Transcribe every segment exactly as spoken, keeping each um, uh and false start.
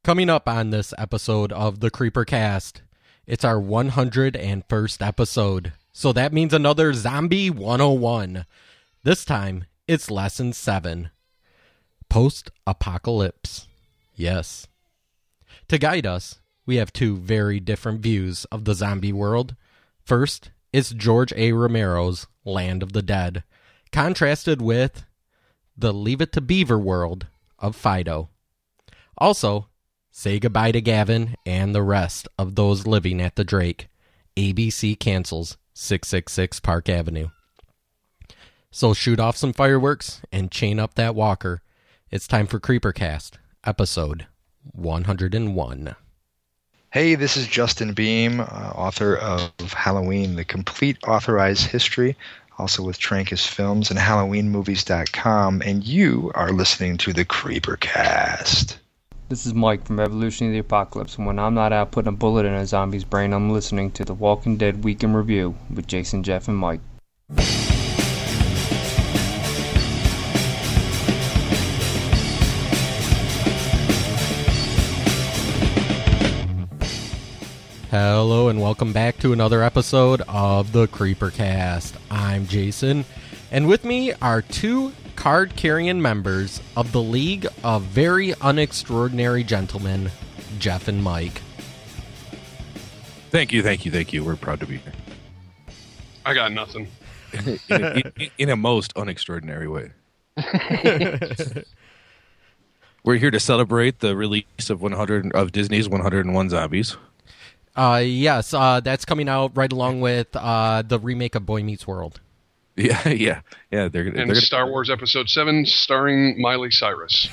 Coming up on this episode of the Creeper Cast, it's our one hundred first episode. So that means another Zombie one oh one. This time, it's Lesson seven. Post-apocalypse. Yes. To guide us, we have two very different views of the zombie world. First, it's George A. Romero's Land of the Dead, contrasted with the Leave It to Beaver world of Fido. Also, say goodbye to Gavin and the rest of those living at the Drake. A B C cancels six six six Park Avenue. So shoot off some fireworks and chain up that walker. It's time for Creepercast, episode one hundred one. Hey, this is Justin Beam, uh, author of Halloween, The Complete Authorized History, also with Trancas Films and Halloween Movies dot com, and you are listening to the Creepercast. This is Mike from Evolution of the Apocalypse, and when I'm not out putting a bullet in a zombie's brain, I'm listening to The Walking Dead Week in Review with Jason, Jeff, and Mike. Hello and welcome back to another episode of the Creepercast. I'm Jason, and with me are two card-carrying members of the League of Very Unextraordinary Gentlemen, Jeff and Mike. Thank you, thank you, thank you. We're proud to be here. I got nothing. in, a, in, in a most unextraordinary way. We're here to celebrate the release of one hundred of Disney's one hundred one Zombies. Uh, yes, uh, that's coming out right along with uh, the remake of Boy Meets World. Yeah, yeah, yeah. They're, and they're gonna... Star Wars Episode seven starring Miley Cyrus.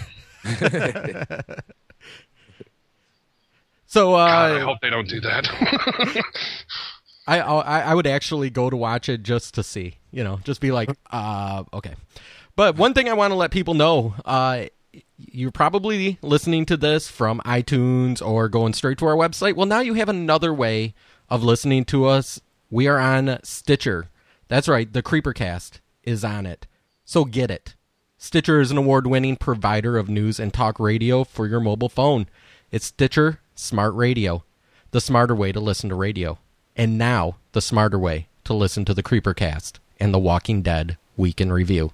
so, uh, God, I hope they don't do that. I, I I would actually go to watch it just to see, you know, just be like, uh, okay. But one thing I want to let people know, uh, you're probably listening to this from iTunes or going straight to our website. Well, now you have another way of listening to us. We are on Stitcher. That's right, the Creepercast is on it. So get it. Stitcher is an award-winning provider of news and talk radio for your mobile phone. It's Stitcher Smart Radio, the smarter way to listen to radio. And now, the smarter way to listen to the Creepercast and The Walking Dead Week in Review.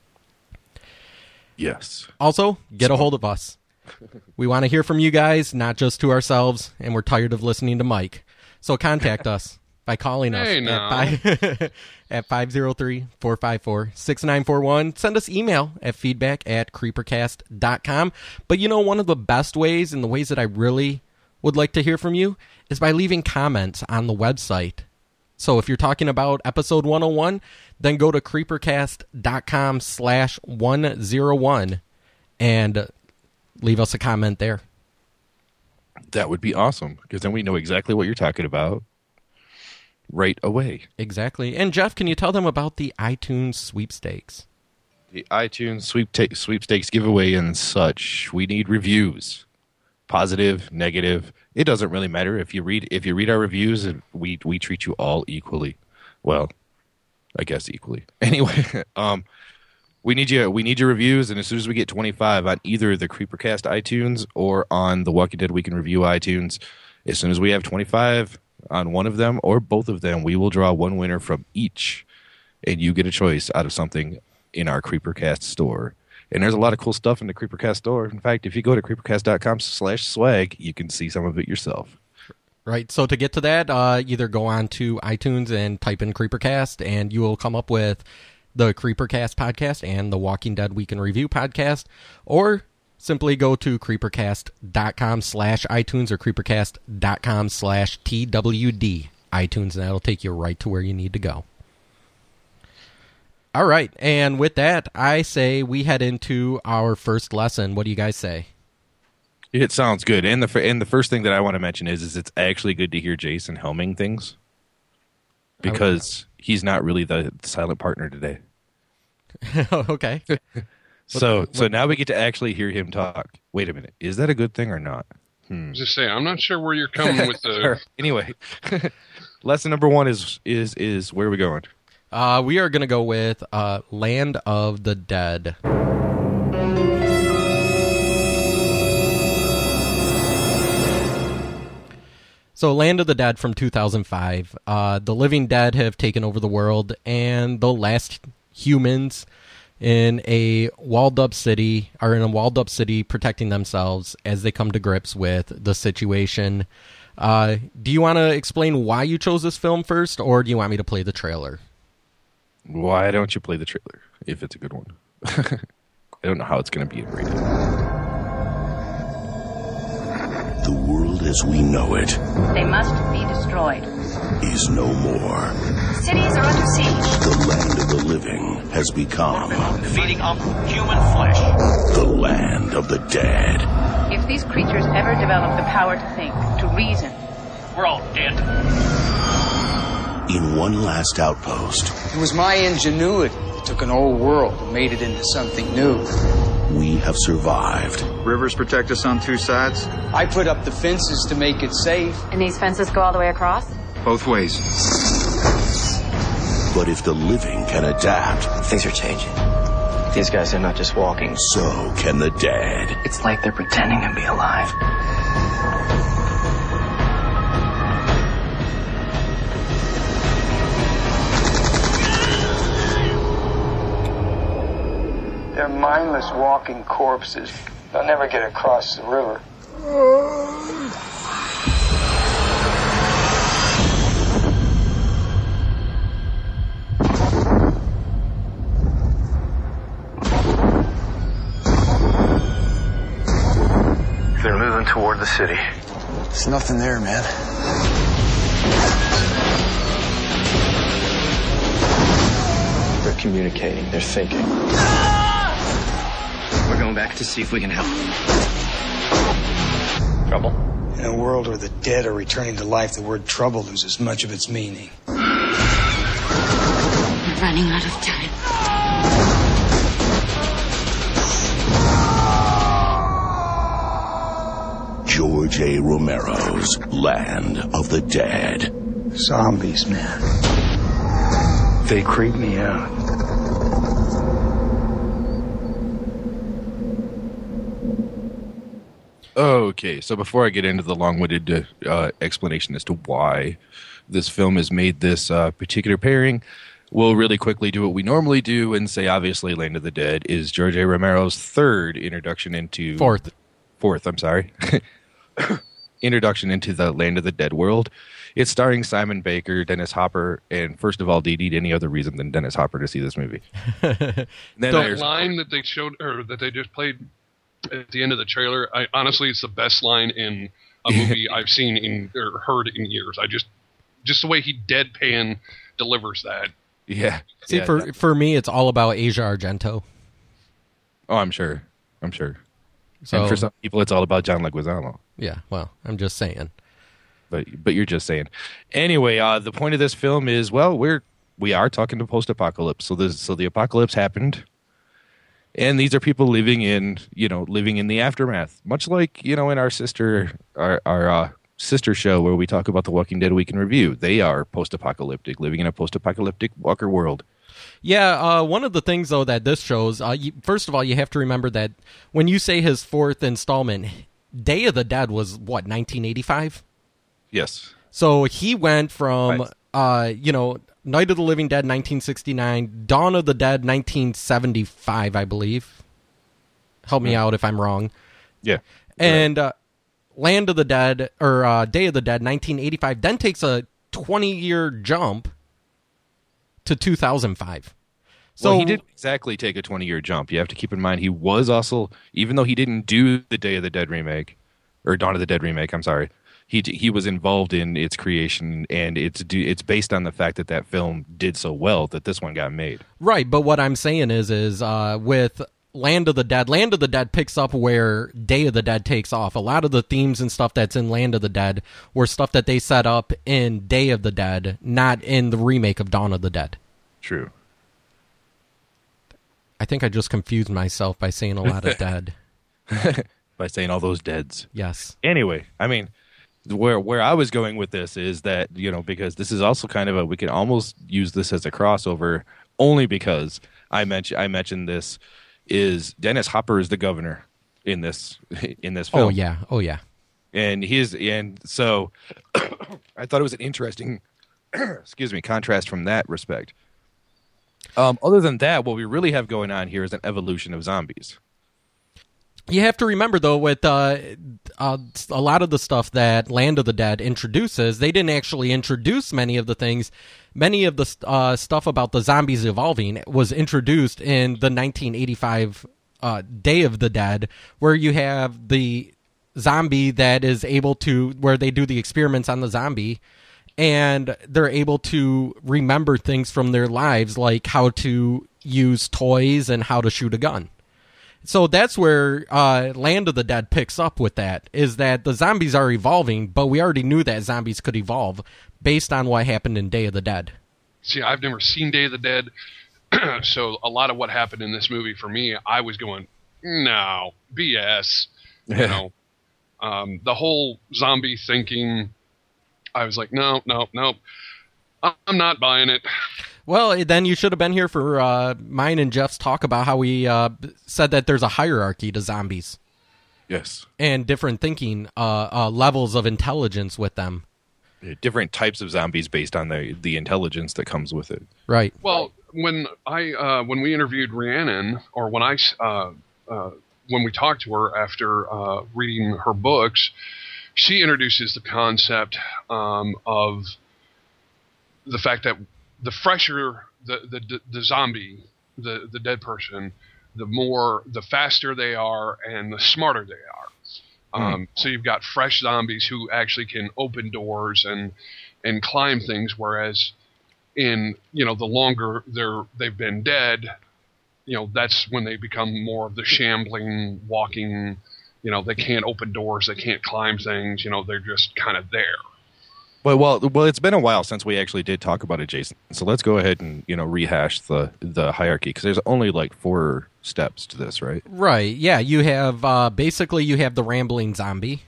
Yes. Also, get a hold of us. We want to hear from you guys, not just to ourselves, and we're tired of listening to Mike. So contact us by calling us hey, at, five, at five oh three, four five four, six nine four one. Send us email at feedback at creepercast dot com. But you know, one of the best ways and the ways that I really would like to hear from you is by leaving comments on the website. So if you're talking about episode one oh one, then go to creepercast.com slash 101 and leave us a comment there. That would be awesome, because then we know exactly what you're talking about right away. Exactly. And Jeff, can you tell them about the iTunes sweepstakes? The iTunes sweepta- sweepstakes giveaway and such. We need reviews. Positive, negative. It doesn't really matter if you read if you read our reviews. We we treat you all equally. Well, I guess equally. Anyway, um, we need you. We need your reviews, and as soon as we get twenty-five on either the Creepercast iTunes or on the Walking Dead Week in Review iTunes, as soon as we have twenty-five on one of them or both of them, we will draw one winner from each, and you get a choice out of something in our Creepercast store. And there's a lot of cool stuff in the Creepercast store. In fact, if you go to creepercast.com slash swag, you can see some of it yourself. Right. So to get to that, uh, either go on to iTunes and type in Creepercast, and you will come up with the Creepercast podcast and the Walking Dead Week in Review podcast, or simply go to creepercast.com slash iTunes or creepercast.com slash TWD iTunes, and that'll take you right to where you need to go. All right, and with that, I say we head into our first lesson. What do you guys say? It sounds good. And the and the first thing that I want to mention is, is it's actually good to hear Jason helming things, because he's not really the silent partner today. Okay. so what, so now we get to actually hear him talk. Wait a minute. Is that a good thing or not? Hmm. Just say, I'm not sure where you're coming with the... Sure. Anyway, lesson number one is is is where are we going? Uh, we are going to go with uh, Land of the Dead. So, Land of the Dead from two thousand five. Uh, the living dead have taken over the world, and the last humans in a walled-up city are in a walled-up city protecting themselves as they come to grips with the situation. Uh, do you want to explain why you chose this film first, or do you want me to play the trailer? Why don't you play the trailer if it's a good one? I don't know how it's going to be rated. The world as we know it They must be destroyed. is no more. Cities are under siege. The land of the living has become Feeding on human flesh. the land of the dead. If these creatures ever develop the power to think, to reason, We're all dead. In one last outpost, It was my ingenuity that took an old world and made it into something new. we have survived. Rivers protect us on two sides, I put up the fences to make it safe. and these fences go all the way across? both ways. But if the living can adapt, Things are changing. These guys are not just walking. so can the dead. It's like they're pretending to be alive. They're mindless walking corpses. They'll never get across the river. They're moving toward the city. There's nothing there, man. They're communicating. They're thinking. We're going back to see if we can help. Trouble? In a world where the dead are returning to life, the word trouble loses much of its meaning. We're running out of time. George A. Romero's Land of the Dead. Zombies, man. They creep me out. Okay, so before I get into the long-winded uh, explanation as to why this film has made this uh, particular pairing, we'll really quickly do what we normally do and say, obviously, Land of the Dead is George A. Romero's third introduction into... Fourth. Fourth, I'm sorry. Introduction into the Land of the Dead world. It's starring Simon Baker, Dennis Hopper, and first of all, do you need any other reason than Dennis Hopper to see this movie? Then The there's- line that they showed, or that they just played at the end of the trailer, I honestly, it's the best line in a movie I've seen in or heard in years. I just, just the way he deadpan delivers that. Yeah. See, yeah, for that- for me, it's all about Asia Argento. oh, I'm sure. I'm sure. So and for some people, it's all about John Leguizamo. yeah, well, I'm just saying. But but you're just saying. Anyway, uh, the point of this film is, well, we're we are talking to post-apocalypse. So this so the apocalypse happened, and these are people living in you know living in the aftermath, much like you know in our sister our our uh, sister show where we talk about The Walking Dead Week in Review. They are post-apocalyptic, living in a post-apocalyptic Walker world. Yeah, uh, one of the things, though, that this shows, uh, you, first of all, you have to remember that when you say his fourth installment, Day of the Dead was, what, nineteen eighty-five? Yes. So he went from, Right. uh, you know, Night of the Living Dead, nineteen sixty-nine, Dawn of the Dead, nineteen seventy-five, I believe. Help me out if I'm wrong. Yeah. And uh, Land of the Dead, or uh, Day of the Dead, nineteen eighty-five, then takes a twenty-year jump to two thousand five. So well, he didn't exactly take a twenty-year jump. You have to keep in mind he was also, even though he didn't do the Day of the Dead remake, or Dawn of the Dead remake, I'm sorry, he he was involved in its creation, and it's it's based on the fact that that film did so well that this one got made. Right, but what I'm saying is, is uh, with Land of the Dead, Land of the Dead picks up where Day of the Dead takes off. A lot of the themes and stuff that's in Land of the Dead were stuff that they set up in Day of the Dead, not in the remake of Dawn of the Dead. True. I think I just confused myself by saying a lot of dead. By saying all those deads. Yes. Anyway, I mean, where where I was going with this is that, you know, because this is also kind of a, we can almost use this as a crossover only because I mentioned I mentioned this is Dennis Hopper is the governor in this in this film. Oh yeah. Oh yeah. And his and so I thought it was an interesting excuse me contrast from that respect. Um, other than that, what we really have going on here is an evolution of zombies. You have to remember, though, with uh, uh, a lot of the stuff that Land of the Dead introduces, they didn't actually introduce many of the things. Many of the uh, stuff about the zombies evolving was introduced in the nineteen eighty-five uh, Day of the Dead, where you have the zombie that is able to, where they do the experiments on the zombie, and they're able to remember things from their lives, like how to use toys and how to shoot a gun. So that's where uh, Land of the Dead picks up with that, is that the zombies are evolving, but we already knew that zombies could evolve based on what happened in Day of the Dead. See, I've never seen Day of the Dead, so a lot of what happened in this movie, for me, I was going, no, B S. You know, um, the whole zombie thinking, I was like, no, no, no, I'm not buying it. Well, then you should have been here for uh, mine and Jeff's talk about how we uh, said that there's a hierarchy to zombies. Yes. And different thinking uh, uh, levels of intelligence with them. Yeah, different types of zombies based on the the intelligence that comes with it. Right. Well, when I uh, when we interviewed Rhiannon, or when I uh, uh, when we talked to her after uh, reading her books, she introduces the concept um, of the fact that the fresher the, the the zombie, the the dead person, the more the faster they are and the smarter they are. Um, mm. So you've got fresh zombies who actually can open doors and and climb things, whereas in you know the longer they're they've been dead, you know that's when they become more of the shambling, walking. You know they can't open doors, they can't climb things. You know they're just kind of there. Well, well, well, it's been a while since we actually did talk about it, Jason. So let's go ahead and you know rehash the the hierarchy, because there's only like four steps to this, right? Right. Yeah. You have uh, basically you have the rambling zombie,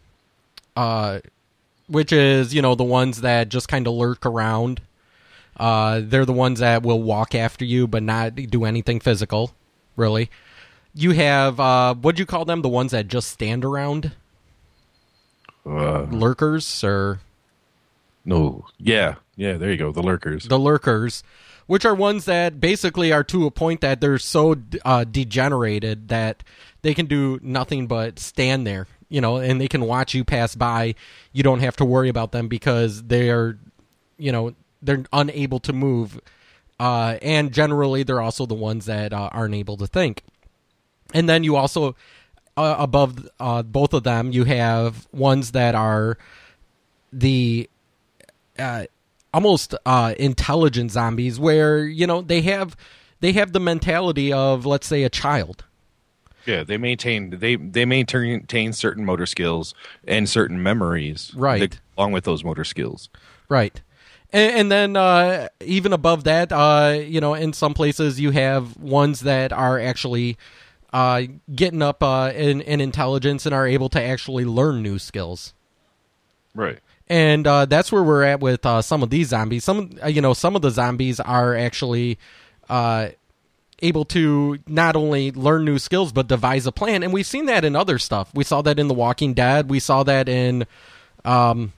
uh, which is you know the ones that just kind of lurk around. Uh, they're the ones that will walk after you, but not do anything physical, really. You have uh, what do you call them? The ones that just stand around, uh, lurkers, or. No, yeah, yeah, there you go, the lurkers. The lurkers, which are ones that basically are to a point that they're so uh, degenerated that they can do nothing but stand there, you know, and they can watch you pass by. You don't have to worry about them because they're, you know, they're unable to move. Uh, and generally, they're also the ones that uh, aren't able to think. And then you also, uh, above uh, both of them, you have ones that are the... Uh, almost uh, intelligent zombies, where you know they have they have the mentality of, let's say, a child. Yeah, they maintain they they maintain certain motor skills and certain memories, right, that, along with those motor skills, right. And, and then uh, even above that, uh, you know, in some places you have ones that are actually uh, getting up uh, in, in intelligence and are able to actually learn new skills. Right. And uh, that's where we're at with uh, some of these zombies. Some, you know, some of the zombies are actually uh, able to not only learn new skills but devise a plan. And we've seen that in other stuff. We saw that in The Walking Dead. We saw that in, um,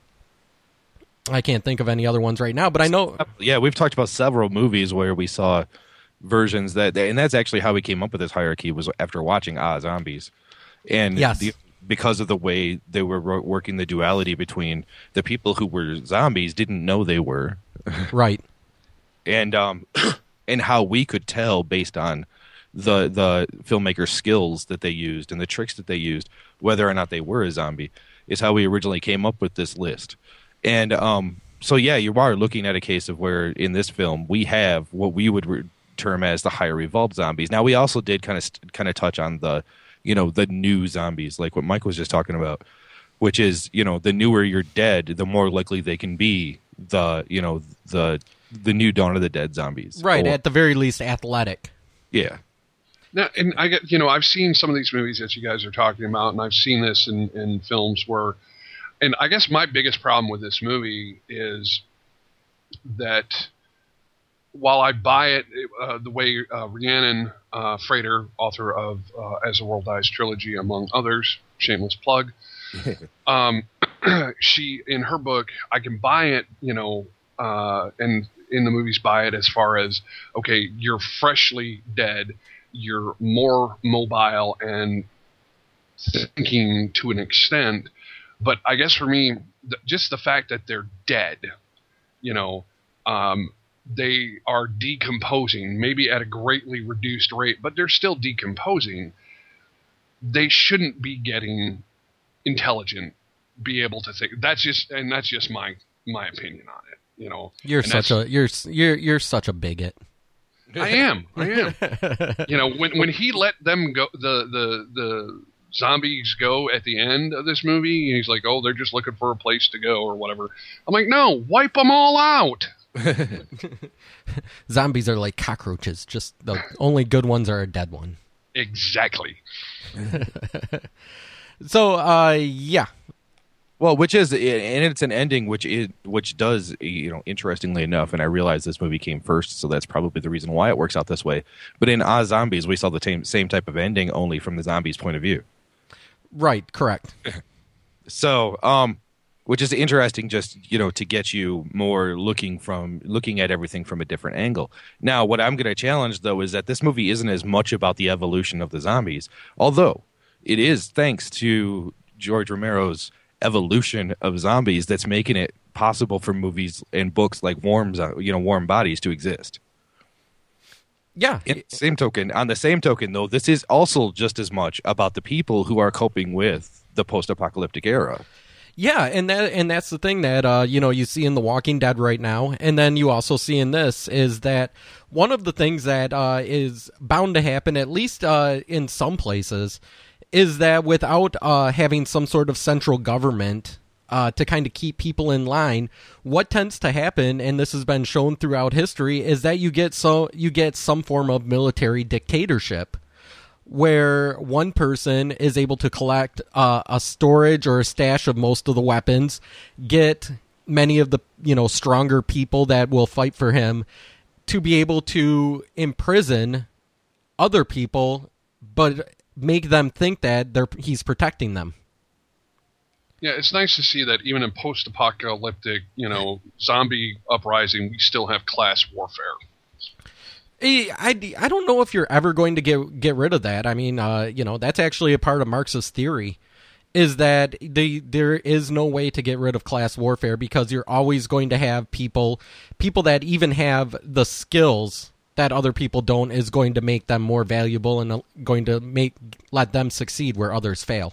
I can't think of any other ones right now. But I know, yeah, we've talked about several movies where we saw versions that, and that's actually how we came up with this hierarchy, was after watching Ah Zombies, and yes. the. Because of the way they were working the duality between the people who were zombies didn't know they were. Right. And um, and how we could tell based on the the filmmaker's skills that they used and the tricks that they used, whether or not they were a zombie, is how we originally came up with this list. And um, so, yeah, you are looking at a case of where in this film we have what we would re- term as the higher evolved zombies. Now, we also did kind of kind of touch on the you know, the new zombies, like what Mike was just talking about, which is, you know, the newer you're dead, the more likely they can be the, you know, the the new Dawn of the Dead zombies. Right, or, at the very least, athletic. Yeah. Now, and I get, you know, I've seen some of these movies that you guys are talking about, and I've seen this in, in films where, and I guess my biggest problem with this movie is that while I buy it uh, the way uh, Rhiannon uh, Frater, author of uh, As the World Dies trilogy, among others, shameless plug, um, she in her book, I can buy it, you know, uh, and in the movies buy it as far as, okay, you're freshly dead, you're more mobile and thinking to an extent, but I guess for me, th- just the fact that they're dead, you know, um, they are decomposing, maybe at a greatly reduced rate, but they're still decomposing. They shouldn't be getting intelligent, be able to think. That's just, and that's just my my opinion on it. You know, you're such a you're you're you're such a bigot. I am. I am. You know, when when he let them go, the the the zombies go at the end of this movie, and he's like, "Oh, they're just looking for a place to go or whatever." I'm like, "No, wipe them all out." Zombies are like cockroaches. Just the only good ones are a dead one. Exactly. So, uh, yeah. Well, which is, and it's an ending which is, which does, you know, interestingly enough, and I realize this movie came first, so that's probably the reason why it works out this way. But in Oz Zombies, we saw the same same type of ending, only from the zombies' point of view. Right, correct. So, um, which is interesting, just, you know, to get you more looking from looking at everything from a different angle. Now, what I'm going to challenge, though, is that this movie isn't as much about the evolution of the zombies, although it is thanks to George Romero's evolution of zombies that's making it possible for movies and books like Warm, you know, Warm Bodies to exist. Yeah. In the same token, on the same token, though, this is also just as much about the people who are coping with the post-apocalyptic era. Yeah, and that and that's the thing that uh, you know, you see in The Walking Dead right now, and then you also see in this is that one of the things that uh, is bound to happen, at least uh, in some places, is that without uh, having some sort of central government uh, to kind of keep people in line, what tends to happen, and this has been shown throughout history, is that you get so you get some form of military dictatorship, where one person is able to collect uh, a storage or a stash of most of the weapons, get many of the, you know, stronger people that will fight for him to be able to imprison other people, but make them think that they're he's protecting them. Yeah, it's nice to see that even in post-apocalyptic, you know, zombie uprising, we still have class warfare. I, I don't know if you're ever going to get get rid of that. I mean, uh, you know, that's actually a part of Marxist theory, is that the there is no way to get rid of class warfare, because you're always going to have people, people that even have the skills that other people don't, is going to make them more valuable and going to make let them succeed where others fail.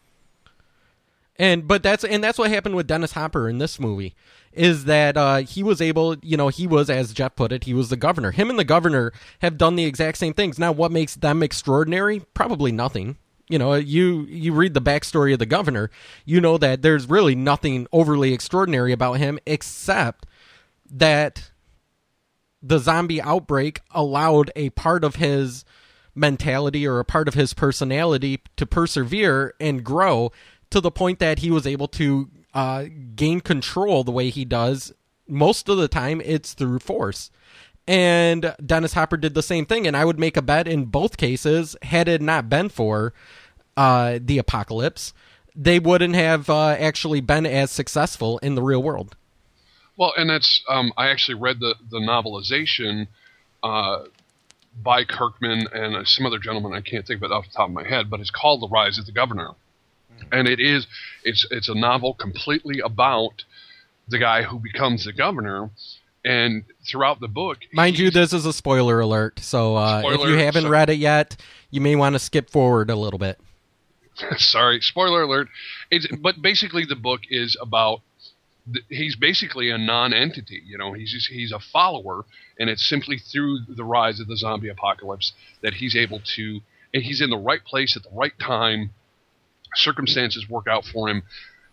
And but that's and that's what happened with Dennis Hopper in this movie, is that uh, he was able, you know, he was, as Jeff put it, he was the governor. Him and the governor have done the exact same things. Now, what makes them extraordinary? Probably nothing. You know, you you read the backstory of the governor, you know that there's really nothing overly extraordinary about him, except that the zombie outbreak allowed a part of his mentality or a part of his personality to persevere and grow to the point that he was able to uh, gain control the way he does. Most of the time, it's through force. And Dennis Hopper did the same thing, and I would make a bet in both cases, had it not been for uh, the apocalypse, they wouldn't have uh, actually been as successful in the real world. Well, and that's, um, I actually read the, the novelization uh, by Kirkman and uh, some other gentleman, I can't think of it off the top of my head, but it's called The Rise of the Governor. And it is, it's it's a novel completely about the guy who becomes the governor. And throughout the book, mind you, this is a spoiler alert. So uh, spoiler, if you haven't so, read it yet, you may want to skip forward a little bit. Sorry, spoiler alert. It's, but basically, the book is about, he's basically a non-entity. You know, he's just, he's a follower, and it's simply through the rise of the zombie apocalypse that he's able to, and he's in the right place at the right time. Circumstances work out for him,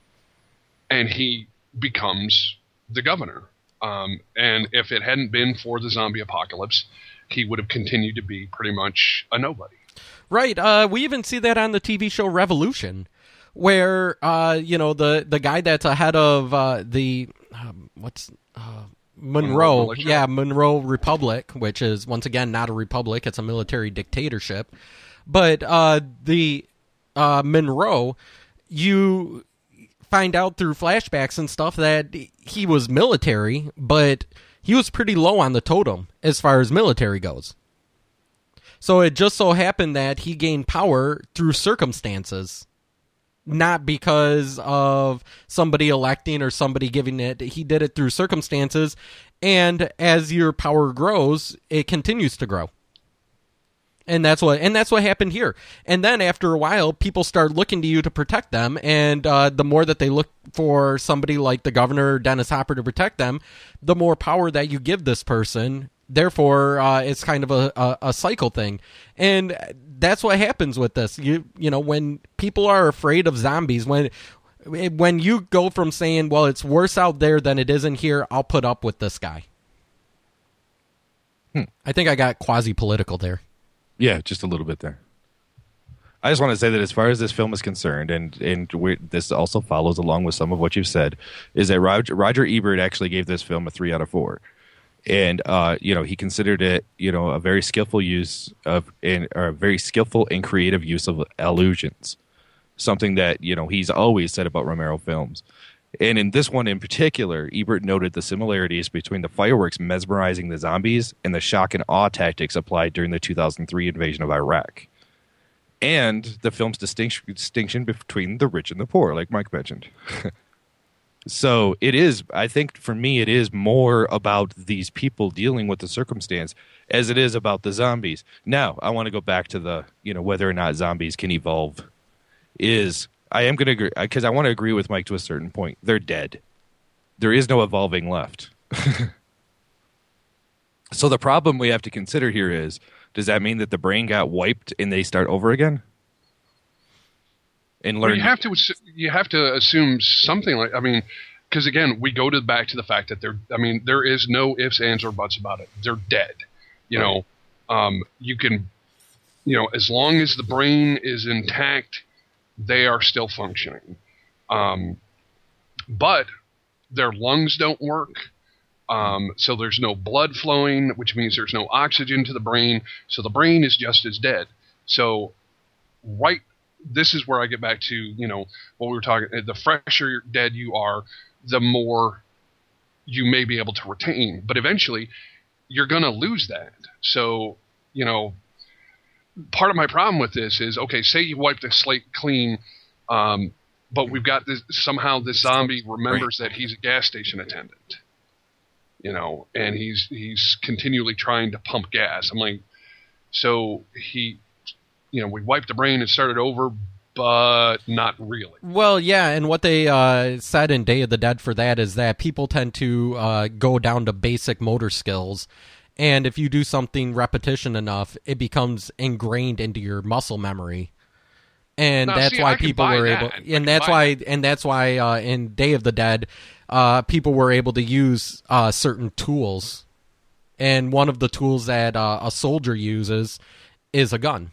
and he becomes the governor. Um, and if it hadn't been for the zombie apocalypse, he would have continued to be pretty much a nobody. Right. Uh, we even see that on the T V show Revolution, where uh, you know, the the guy that's ahead of uh, the um, what's uh, Monroe, Monroe yeah, Monroe Republic, which is once again not a republic; it's a military dictatorship. But uh, the Uh, Monroe you find out through flashbacks and stuff that he was military, but he was pretty low on the totem as far as military goes. So it just so happened that he gained power through circumstances, not because of somebody electing or somebody giving it. He did it through circumstances, and as your power grows, it continues to grow. And that's what and that's what happened here. And then after a while, people start looking to you to protect them, and uh, the more that they look for somebody like the governor, Dennis Hopper, to protect them, the more power that you give this person. Therefore, uh, it's kind of a, a, a cycle thing. And that's what happens with this. You you know, when people are afraid of zombies, when when you go from saying, well, it's worse out there than it is in here, I'll put up with this guy. Hmm. I think I got quasi-political there. Yeah, just a little bit there. I just want to say that as far as this film is concerned, and and we're, this also follows along with some of what you've said, is that Roger, Roger Ebert actually gave this film a three out of four. And, uh, you know, he considered it, you know, a very skillful use of, in, or a very skillful and creative use of allusions. Something that, you know, he's always said about Romero films. And in this one in particular, Ebert noted the similarities between the fireworks mesmerizing the zombies and the shock and awe tactics applied during the two thousand three invasion of Iraq. And the film's distinction, distinction between the rich and the poor, like Mike mentioned. So it is, I think for me, it is more about these people dealing with the circumstance as it is about the zombies. Now, I want to go back to the, you know, whether or not zombies can evolve. Is, I am going to agree, because I want to agree with Mike to a certain point. They're dead. There is no evolving left. So the problem we have to consider here is, does that mean that the brain got wiped and they start over again? And learn. Well, you have to you have to assume something like, I mean, because again, we go to back to the fact that they're, I mean, there is no ifs, ands, or buts about it. They're dead. You know, um, you can, you know, as long as the brain is intact, they are still functioning. Um, but their lungs don't work. Um, so there's no blood flowing, which means there's no oxygen to the brain. So the brain is just as dead. So right, this is where I get back to, you know, what we were talking, the fresher dead you are, the more you may be able to retain. But eventually, you're going to lose that. So, you know, part of my problem with this is, okay, say you wipe the slate clean, um, but we've got this, somehow this zombie remembers that he's a gas station attendant, you know, and he's he's continually trying to pump gas. I'm like, so he, you know, we wiped the brain and started over, but not really. Well, yeah, and what they uh, said in Day of the Dead for that is that people tend to uh, go down to basic motor skills, and if you do something repetition enough, it becomes ingrained into your muscle memory. And now, that's see, why I people were that. able, I and that's why, that. and that's why uh, in Day of the Dead, uh, people were able to use uh, certain tools, and one of the tools that uh, a soldier uses is a gun.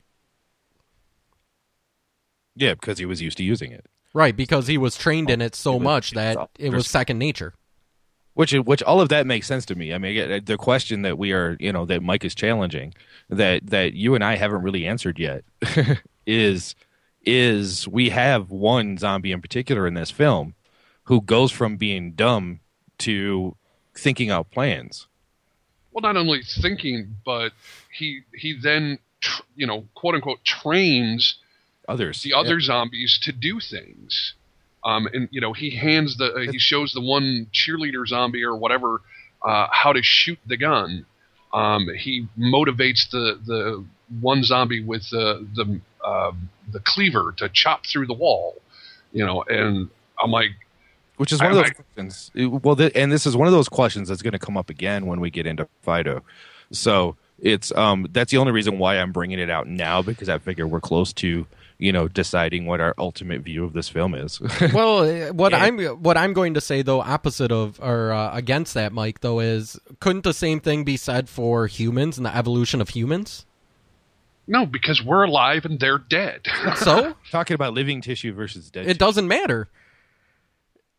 Yeah, because he was used to using it. Right, because he was trained in it so much that it was second nature. Which, which all of that makes sense to me. I mean, the question that we are, you know, that Mike is challenging, that that you and I haven't really answered yet, is is we have one zombie in particular in this film who goes from being dumb to thinking out plans. Well, not only thinking, but he he then, tr- you know, quote unquote, trains others, the other yeah. zombies to do things. Um, and you know, he hands the, uh, he shows the one cheerleader zombie or whatever uh, how to shoot the gun. Um, he motivates the the one zombie with the the uh, the cleaver to chop through the wall. You know, and I'm like, which is one I, of those I, questions. Well, th- and this is one of those questions that's going to come up again when we get into Fido. So it's um that's the only reason why I'm bringing it out now, because I figure we're close to, you know, deciding what our ultimate view of this film is. Well, what and, I'm what I'm going to say though, opposite of or uh, against that, Mike, though, is couldn't the same thing be said for humans and the evolution of humans? No, because we're alive and they're dead. So talking about living tissue versus dead. It tissue. doesn't matter.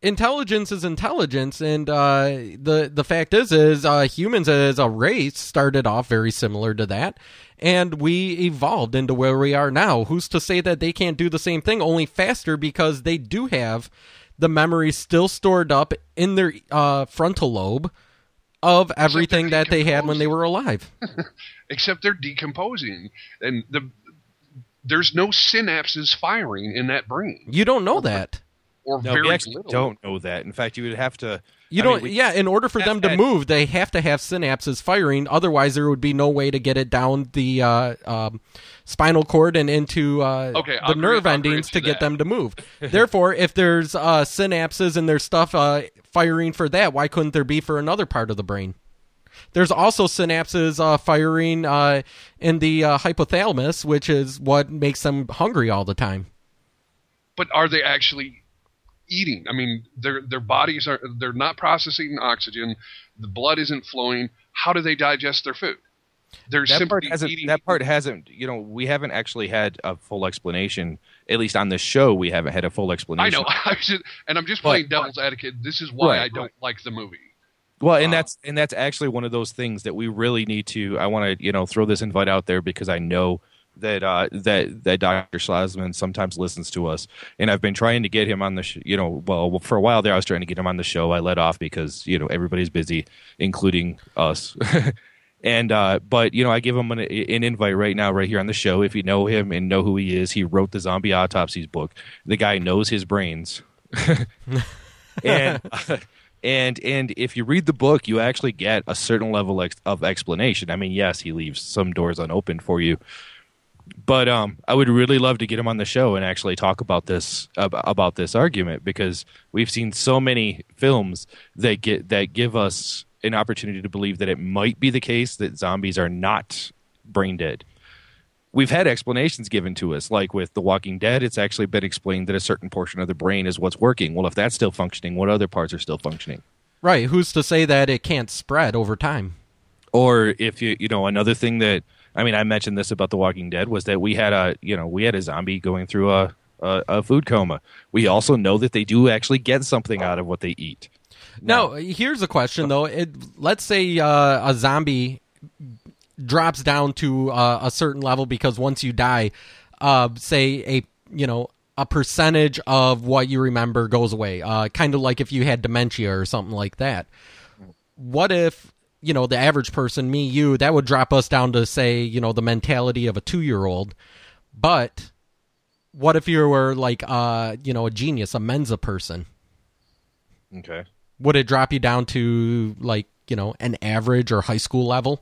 intelligence is intelligence, and uh, the the fact is, is uh, humans as a race started off very similar to that, and we evolved into where we are now. Who's to say that they can't do the same thing, only faster, because they do have the memory still stored up in their uh, frontal lobe of everything that they had when they were alive. Except they're decomposing, and the there's no synapses firing in that brain. You don't know that. Or no, very we actually little. don't know that. In fact, you would have to. You I don't. mean, we, yeah, in order for them to had, move, they have to have synapses firing. Otherwise, there would be no way to get it down the uh, um, spinal cord and into uh, okay, the nerve endings to get them to move. Therefore, if there's uh, synapses and there's stuff uh, firing for that, why couldn't there be for another part of the brain? There's also synapses uh, firing uh, in the uh, hypothalamus, which is what makes them hungry all the time. But are they actually eating? I mean, their their bodies are they're not processing oxygen. The blood isn't flowing. How do they digest their food? They're that part simply hasn't. eating. That part hasn't. You know, we haven't actually had a full explanation. At least on this show, we haven't had a full explanation. I know, I should, and I'm just playing but, devil's advocate. This is why right, I don't right. like the movie. Well, and that's and that's actually one of those things that we really need to. I want to you know throw this invite out there because I know that uh, that that Doctor Schlasman sometimes listens to us, and I've been trying to get him on the sh- you know well for a while there I was trying to get him on the show. I let off because you know everybody's busy, including us. And uh, but you know I give him an, an invite right now right here on the show. If you know him and know who he is, he wrote the Zombie Autopsies book. The guy knows his brains, and. Uh, And and if you read the book, you actually get a certain level ex- of explanation. I mean, yes, he leaves some doors unopened for you, but um, I would really love to get him on the show and actually talk about this ab- about this argument because we've seen so many films that get that give us an opportunity to believe that it might be the case that zombies are not brain dead. We've had explanations given to us, like with The Walking Dead, it's actually been explained that a certain portion of the brain is what's working. Well, if that's still functioning, what other parts are still functioning? Right. Who's to say that it can't spread over time? Or if you, you know, another thing that, I mean, I mentioned this about The Walking Dead was that we had a, you know, we had a zombie going through a, a, a food coma. We also know that they do actually get something out of what they eat. Now, now here's a question, though. It, let's say uh, a zombie drops down to uh, a certain level because once you die, uh, say a you know a percentage of what you remember goes away, uh, kind of like if you had dementia or something like that. What if you know the average person, me, you, that would drop us down to say you know the mentality of a two-year-old, but what if you were like uh you know a genius, a Mensa person? Okay, would it drop you down to like you know an average or high school level?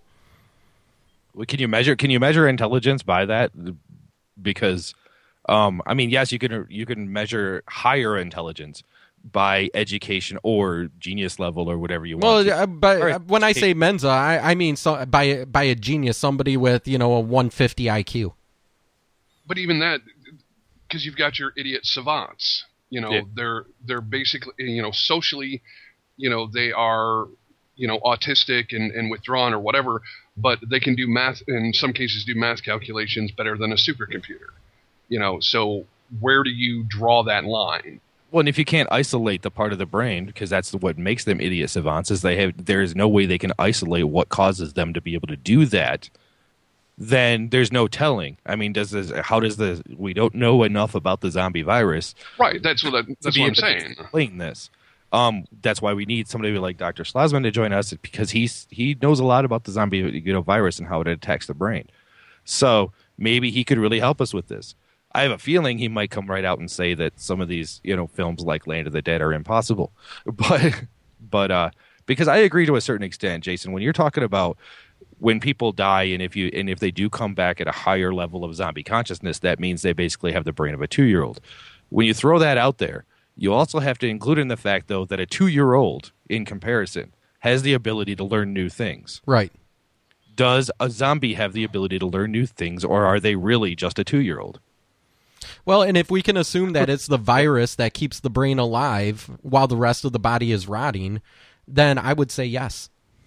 Can you measure? Can you measure intelligence by that? Because, um, I mean, yes, you can. You can measure higher intelligence by education or genius level or whatever you want. Well, uh, but uh, when I say Mensa, I, I mean so, by by a genius, somebody with you know a one fifty I Q. But even that, because you've got your idiot savants. You know, yeah. they're they're basically you know socially, you know, they are you know autistic and, and withdrawn or whatever. But they can do math, in some cases do math calculations better than a supercomputer. You know, so where do you draw that line? Well, and if you can't isolate the part of the brain, because that's what makes them idiot savants, is they have there is no way they can isolate what causes them to be able to do that, then there's no telling. I mean, does this, how does the, we don't know enough about the zombie virus. Right, that's what, I, that's what I'm saying. Explain this. Um, that's why we need somebody like Doctor Schlasman to join us because he's he knows a lot about the zombie you know virus and how it attacks the brain. So maybe he could really help us with this. I have a feeling he might come right out and say that some of these you know films like Land of the Dead are impossible, but but uh, because I agree to a certain extent, Jason, when you're talking about when people die and if you and if they do come back at a higher level of zombie consciousness, that means they basically have the brain of a two-year-old. When you throw that out there. You also have to include in the fact, though, that a two-year-old, in comparison, has the ability to learn new things. Right. Does a zombie have the ability to learn new things, or are they really just a two-year-old? Well, and if we can assume that it's the virus that keeps the brain alive while the rest of the body is rotting, then I would say yes.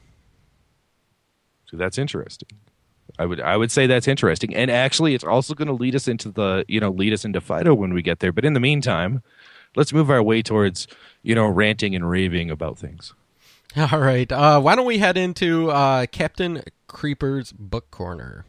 So that's interesting. I would I would say that's interesting. And actually, it's also going to lead us into the, you know, lead us into Fido when we get there. But in the meantime... let's move our way towards, you know, ranting and raving about things. All right. Uh, why don't we head into uh, Captain Creeper's Book Corner?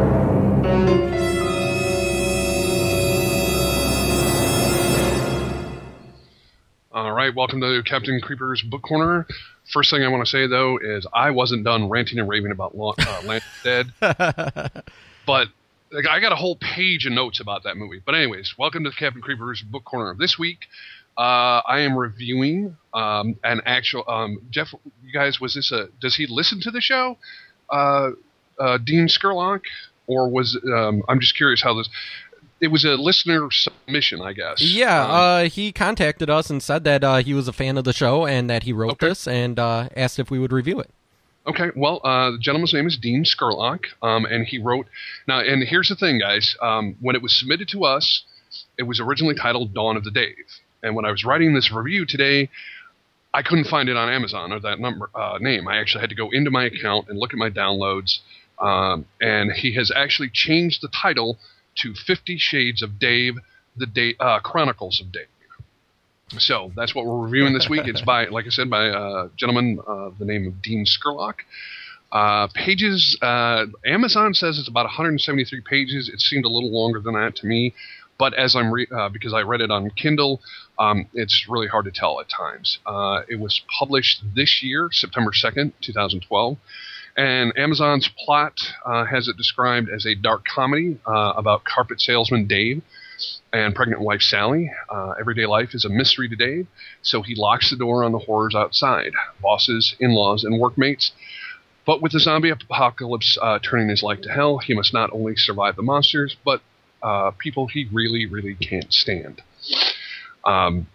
All right, welcome to Captain Creeper's Book Corner. First thing I want to say, though, is I wasn't done ranting and raving about uh, Land of the Dead. But like, I got a whole page of notes about that movie. But anyways, welcome to Captain Creeper's Book Corner. This week, uh, I am reviewing um, an actual... Um, Jeff, you guys, was this a... Does he listen to the show? Uh, uh, Dean Skurlock? Or was... Um, I'm just curious how this... It was a listener submission, I guess. Yeah, um, uh, he contacted us and said that uh, he was a fan of the show and that he wrote okay. this and uh, asked if we would review it. Okay, well, uh, the gentleman's name is Dean Skurlock, um, and he wrote... Now, and here's the thing, guys. Um, when it was submitted to us, it was originally titled Dawn of the Dave. And when I was writing this review today, I couldn't find it on Amazon or that number uh, name. I actually had to go into my account and look at my downloads. Um, and he has actually changed the title to Fifty Shades of Dave, the Dave, uh, Chronicles of Dave. So that's what we're reviewing this week. It's by, like I said, by a gentleman, uh, the name of Dean Skurlock. Uh, pages, uh, Amazon says it's about one hundred seventy-three pages. It seemed a little longer than that to me, but as I'm re- uh, because I read it on Kindle, um, it's really hard to tell at times. Uh, it was published this year, September second, twenty twelve. And Amazon's plot uh, has it described as a dark comedy uh, about carpet salesman Dave and pregnant wife Sally. Uh, everyday life is a mystery to Dave, so he locks the door on the horrors outside, bosses, in-laws, and workmates. But with the zombie apocalypse uh, turning his life to hell, he must not only survive the monsters, but uh, people he really, really can't stand. Um,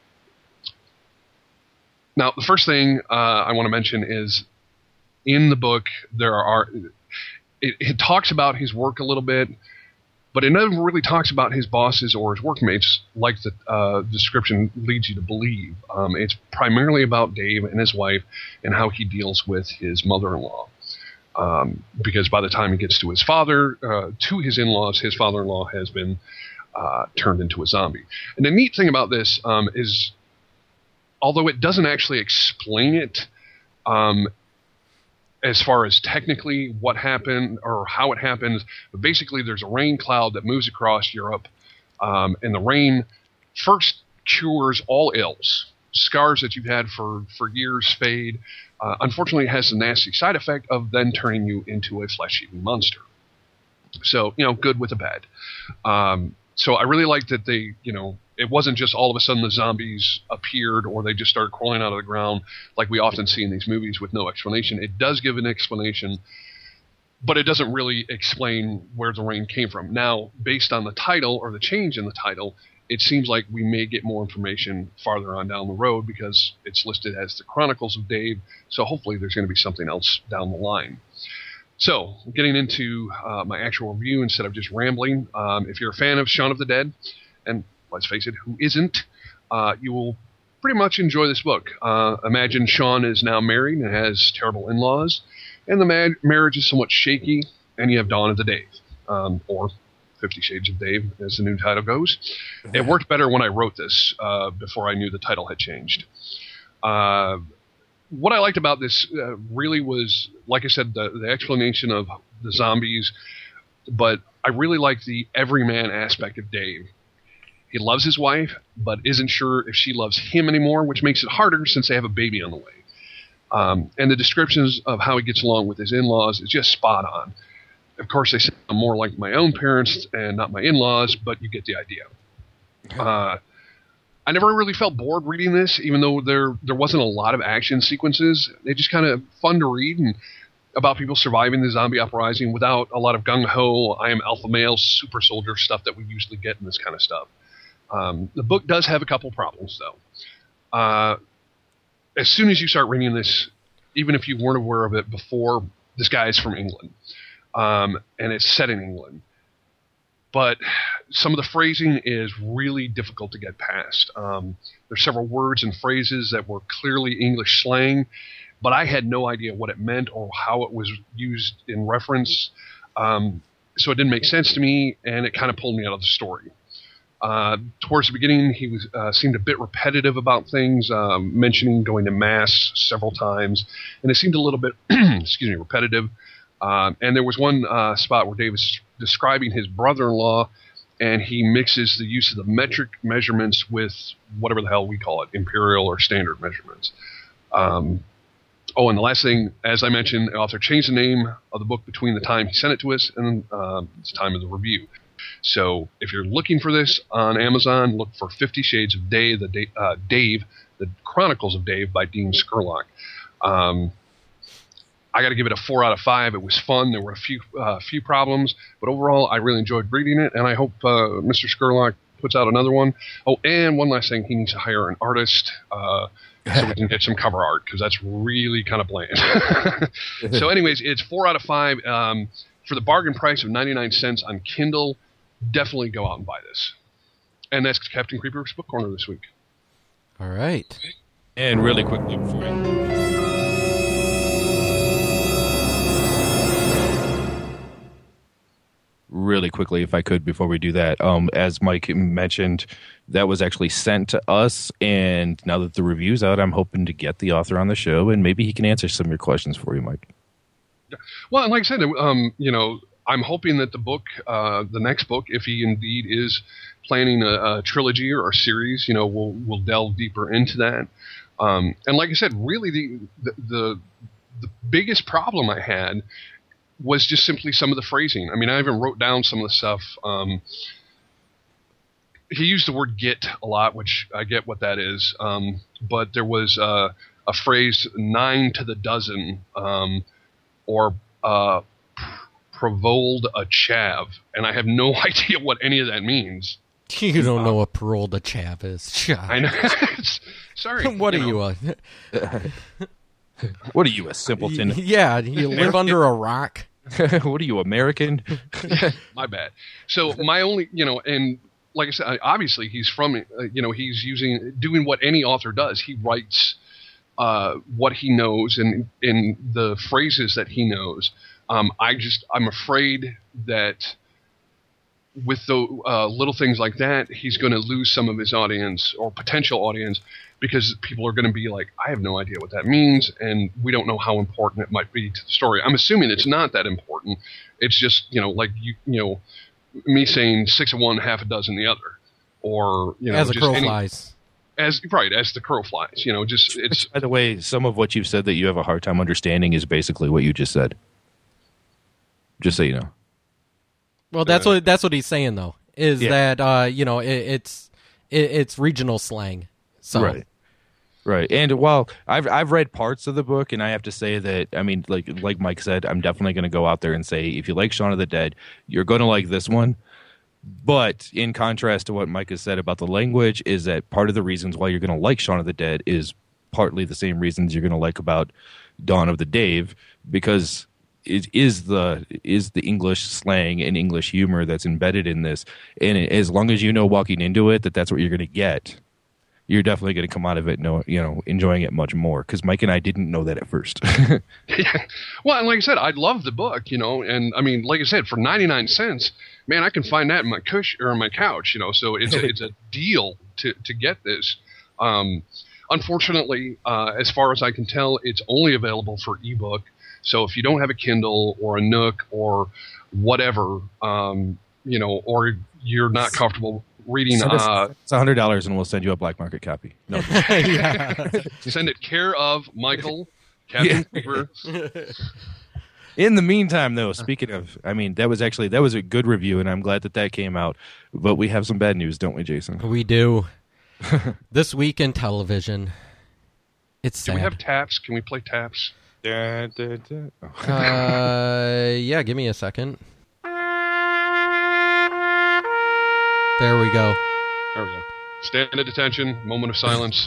now, the first thing uh, I want to mention is in the book, there are it, it talks about his work a little bit, but it never really talks about his bosses or his workmates like the uh, description leads you to believe. Um, it's primarily about Dave and his wife and how he deals with his mother-in-law. Um, because by the time he gets to his father, uh, to his in-laws, his father-in-law has been uh, turned into a zombie. And the neat thing about this um, is, although it doesn't actually explain it, um, as far as technically what happened or how it happens, but basically there's a rain cloud that moves across Europe, um, and the rain first cures all ills. Scars that you've had for, for years fade. Uh, unfortunately, it has the nasty side effect of then turning you into a flesh-eating monster. So, you know, good with a bad. Um, so I really like that they, you know, it wasn't just all of a sudden the zombies appeared or they just started crawling out of the ground like we often see in these movies with no explanation. It does give an explanation, but it doesn't really explain where the rain came from. Now, based on the title or the change in the title, it seems like we may get more information farther on down the road because it's listed as the Chronicles of Dave, so hopefully there's going to be something else down the line. So, getting into uh, my actual review instead of just rambling, um, if you're a fan of Shaun of the Dead, and let's face it, who isn't, uh, you will pretty much enjoy this book. Uh, imagine Shaun is now married and has terrible in-laws, and the ma- marriage is somewhat shaky, and you have Dawn of the Dave, um, or Fifty Shades of Dave, as the new title goes. It worked better when I wrote this, uh, before I knew the title had changed. Uh, what I liked about this uh, really was, like I said, the, the explanation of the zombies, but I really like the everyman aspect of Dave. He loves his wife, but isn't sure if she loves him anymore, which makes it harder since they have a baby on the way. Um, and the descriptions of how he gets along with his in-laws is just spot on. Of course, they sound more like my own parents and not my in-laws, but you get the idea. Uh, I never really felt bored reading this, even though there there wasn't a lot of action sequences. They just kind of fun to read and about people surviving the zombie uprising without a lot of gung-ho, I am alpha male, super soldier stuff that we usually get in this kind of stuff. Um, the book does have a couple problems, though. Uh, as soon as you start reading this, even if you weren't aware of it before, this guy is from England. Um, and it's set in England. But some of the phrasing is really difficult to get past. Um, there's several words and phrases that were clearly English slang, but I had no idea what it meant or how it was used in reference. Um, so it didn't make sense to me, and it kind of pulled me out of the story. Uh, towards the beginning, he was uh, seemed a bit repetitive about things, um, mentioning going to mass several times, and it seemed a little bit, excuse me, repetitive. Um, and there was one uh, spot where Dave was describing his brother-in-law, and he mixes the use of the metric measurements with whatever the hell we call it, imperial or standard measurements. Um, oh, and the last thing, as I mentioned, the author changed the name of the book between the time he sent it to us and uh, the time of the review. So if you're looking for this on Amazon, look for Fifty Shades of Dave, the Dave, uh, Dave, the Chronicles of Dave by Dean Skurlock. Um, I got to give it a four out of five. It was fun. There were a few uh, few problems, but overall, I really enjoyed reading it, and I hope uh, Mister Skurlock puts out another one. Oh, and one last thing, he needs to hire an artist uh, so we can get some cover art, because that's really kind of bland. So anyways, it's four out of five. Um, for the bargain price of ninety-nine cents on Kindle, definitely go out and buy this. And that's Captain Creeper's Book Corner this week. All right. And really quickly before I... Really quickly, if I could, before we do that, um, as Mike mentioned, that was actually sent to us, and now that the review's out, I'm hoping to get the author on the show, and maybe he can answer some of your questions for you, Mike. Well, and like I said, um, you know, I'm hoping that the book, uh, the next book, if he indeed is planning a, a trilogy or a series, you know, we'll we'll delve deeper into that. Um, and like I said, really, the, the the the biggest problem I had was just simply some of the phrasing. I mean, I even wrote down some of the stuff. Um, he used the word "get" a lot, which I get what that is. Um, but there was uh, a phrase "nine to the dozen," um, or uh, "provoled a chav," and I have no idea what any of that means. You don't um, know what paroled a chav is. I know. Sorry. What you are know. you, a... What are you, a simpleton? Yeah, you live under a rock? What are you, American? My bad. So my only, you know, and like I said, obviously he's from, uh, you know, he's using, doing what any author does. He writes uh, what he knows and in the phrases that he knows. Um, I just, I'm afraid that with the uh, little things like that, he's going to lose some of his audience or potential audience, because people are going to be like, I have no idea what that means, and we don't know how important it might be to the story. I'm assuming it's not that important. It's just, you know, like you, you know, me saying six of one, half a dozen the other, or you know, as a just crow any, flies. As right as the crow flies. You know, just it's. By the way, some of what you've said that you have a hard time understanding is basically what you just said. Just so you know. Well, that's what that's what he's saying though. Is Yeah. that uh, you know it, it's it, it's regional slang. So. Right. Right. And while I've I've read parts of the book, and I have to say that, I mean, like like Mike said, I'm definitely going to go out there and say, if you like Shaun of the Dead, you're going to like this one. But in contrast to what Mike has said about the language, is that part of the reasons why you're going to like Shaun of the Dead is partly the same reasons you're going to like about Dawn of the Dave, because it is the is the English slang and English humor that's embedded in this. And as long as you know walking into it that that's what you're going to get, you're definitely going to come out of it, know, you know, enjoying it much more. Because Mike and I didn't know that at first. Yeah. Well, and like I said, I love the book, you know, and I mean, like I said, for ninety-nine cents, man, I can find that in my cush or on my couch, you know. So it's a, it's a deal to to get this. Um, unfortunately, uh, as far as I can tell, it's only available for ebook. So if you don't have a Kindle or a Nook or whatever, um, you know, or you're not comfortable reading, Send us, uh, it's one hundred dollars and we'll send you a black market copy. No. Yeah. Send it care of Michael, Captain Creeper. In the meantime, though, speaking of, I mean, that was actually, that was a good review, and I'm glad that that came out. But we have some bad news, don't we, Jason? We do. This week in television, it's sad. Do we have taps? Can we play taps? Da, da, da. Oh. Uh, yeah, give me a second. There we go. There we go. Stand at attention. Moment of silence.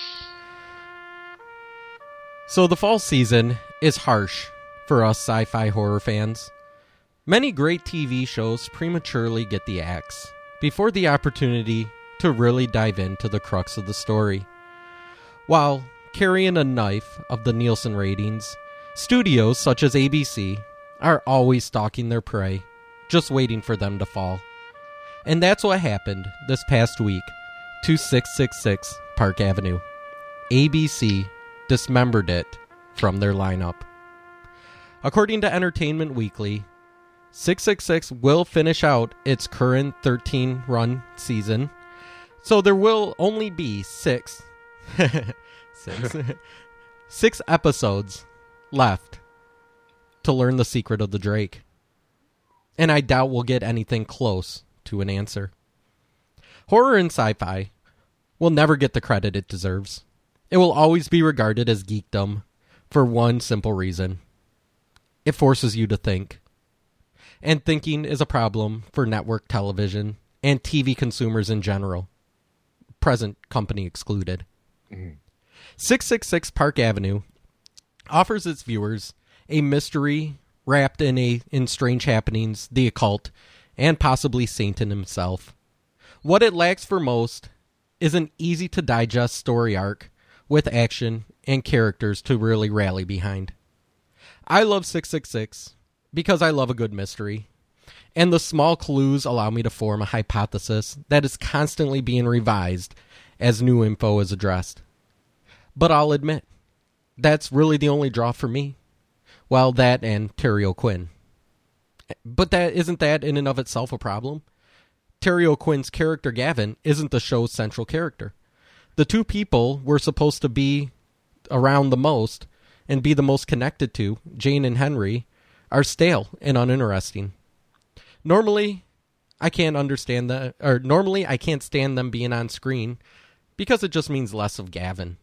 So the fall season is harsh for us sci-fi horror fans. Many great T V shows prematurely get the axe before the opportunity to really dive into the crux of the story. While carrying a knife of the Nielsen ratings, studios such as A B C are always stalking their prey, just waiting for them to fall. And that's what happened this past week to six six six Park Avenue. A B C dismembered it from their lineup. According to Entertainment Weekly, six six six will finish out its current thirteen-run season, so there will only be six, six, six episodes left to learn the secret of the Drake. And I doubt we'll get anything close to an answer. Horror and sci-fi will never get the credit it deserves. It will always be regarded as geekdom for one simple reason. It forces you to think. And thinking is a problem for network television and T V consumers in general, present company excluded. Mm-hmm. six six six Park Avenue offers its viewers a mystery wrapped in a in strange happenings, the occult, and possibly Satan himself. What it lacks for most is an easy-to-digest story arc with action and characters to really rally behind. I love six six six because I love a good mystery, and the small clues allow me to form a hypothesis that is constantly being revised as new info is addressed. But I'll admit, that's really the only draw for me. Well, that and Terry O'Quinn. But that isn't that in and of itself a problem? Terry O'Quinn's character Gavin isn't the show's central character. The two people we're supposed to be around the most and be the most connected to, Jane and Henry, are stale and uninteresting. Normally, I can't understand that, or normally I can't stand them being on screen because it just means less of Gavin.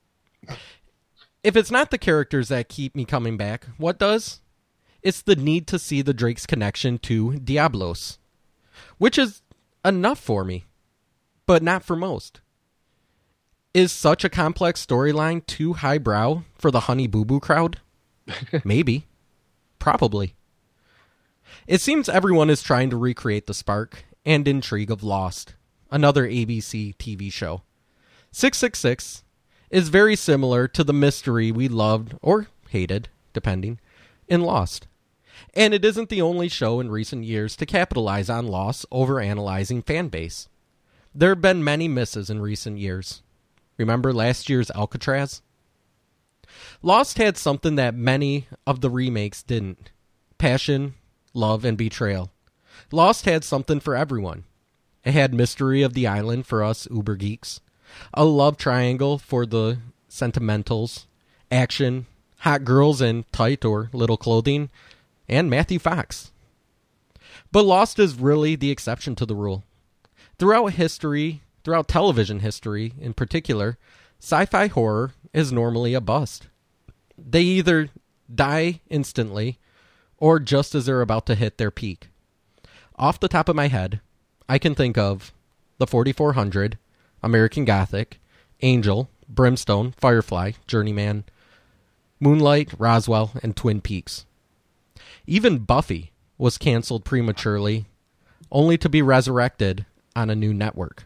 If it's not the characters that keep me coming back, what does? It's the need to see the Drake's connection to Diablos, which is enough for me, but not for most. Is such a complex storyline too highbrow for the Honey Boo Boo crowd? Maybe. Probably. It seems everyone is trying to recreate the spark and intrigue of Lost, another A B C T V show. six six six is very similar to the mystery we loved, or hated, depending, in Lost. And it isn't the only show in recent years to capitalize on Lost's overanalyzing fan base. There have been many misses in recent years. Remember last year's Alcatraz? Lost had something that many of the remakes didn't. Passion, love, and betrayal. Lost had something for everyone. It had Mystery of the Island for us uber geeks, a love triangle for the sentimentals, action, hot girls in tight or little clothing, and Matthew Fox. But Lost is really the exception to the rule. Throughout history, throughout television history in particular, sci-fi horror is normally a bust. They either die instantly or just as they're about to hit their peak. Off the top of my head, I can think of The forty-four hundred, American Gothic, Angel, Brimstone, Firefly, Journeyman, Moonlight, Roswell, and Twin Peaks. Even Buffy was canceled prematurely, only to be resurrected on a new network.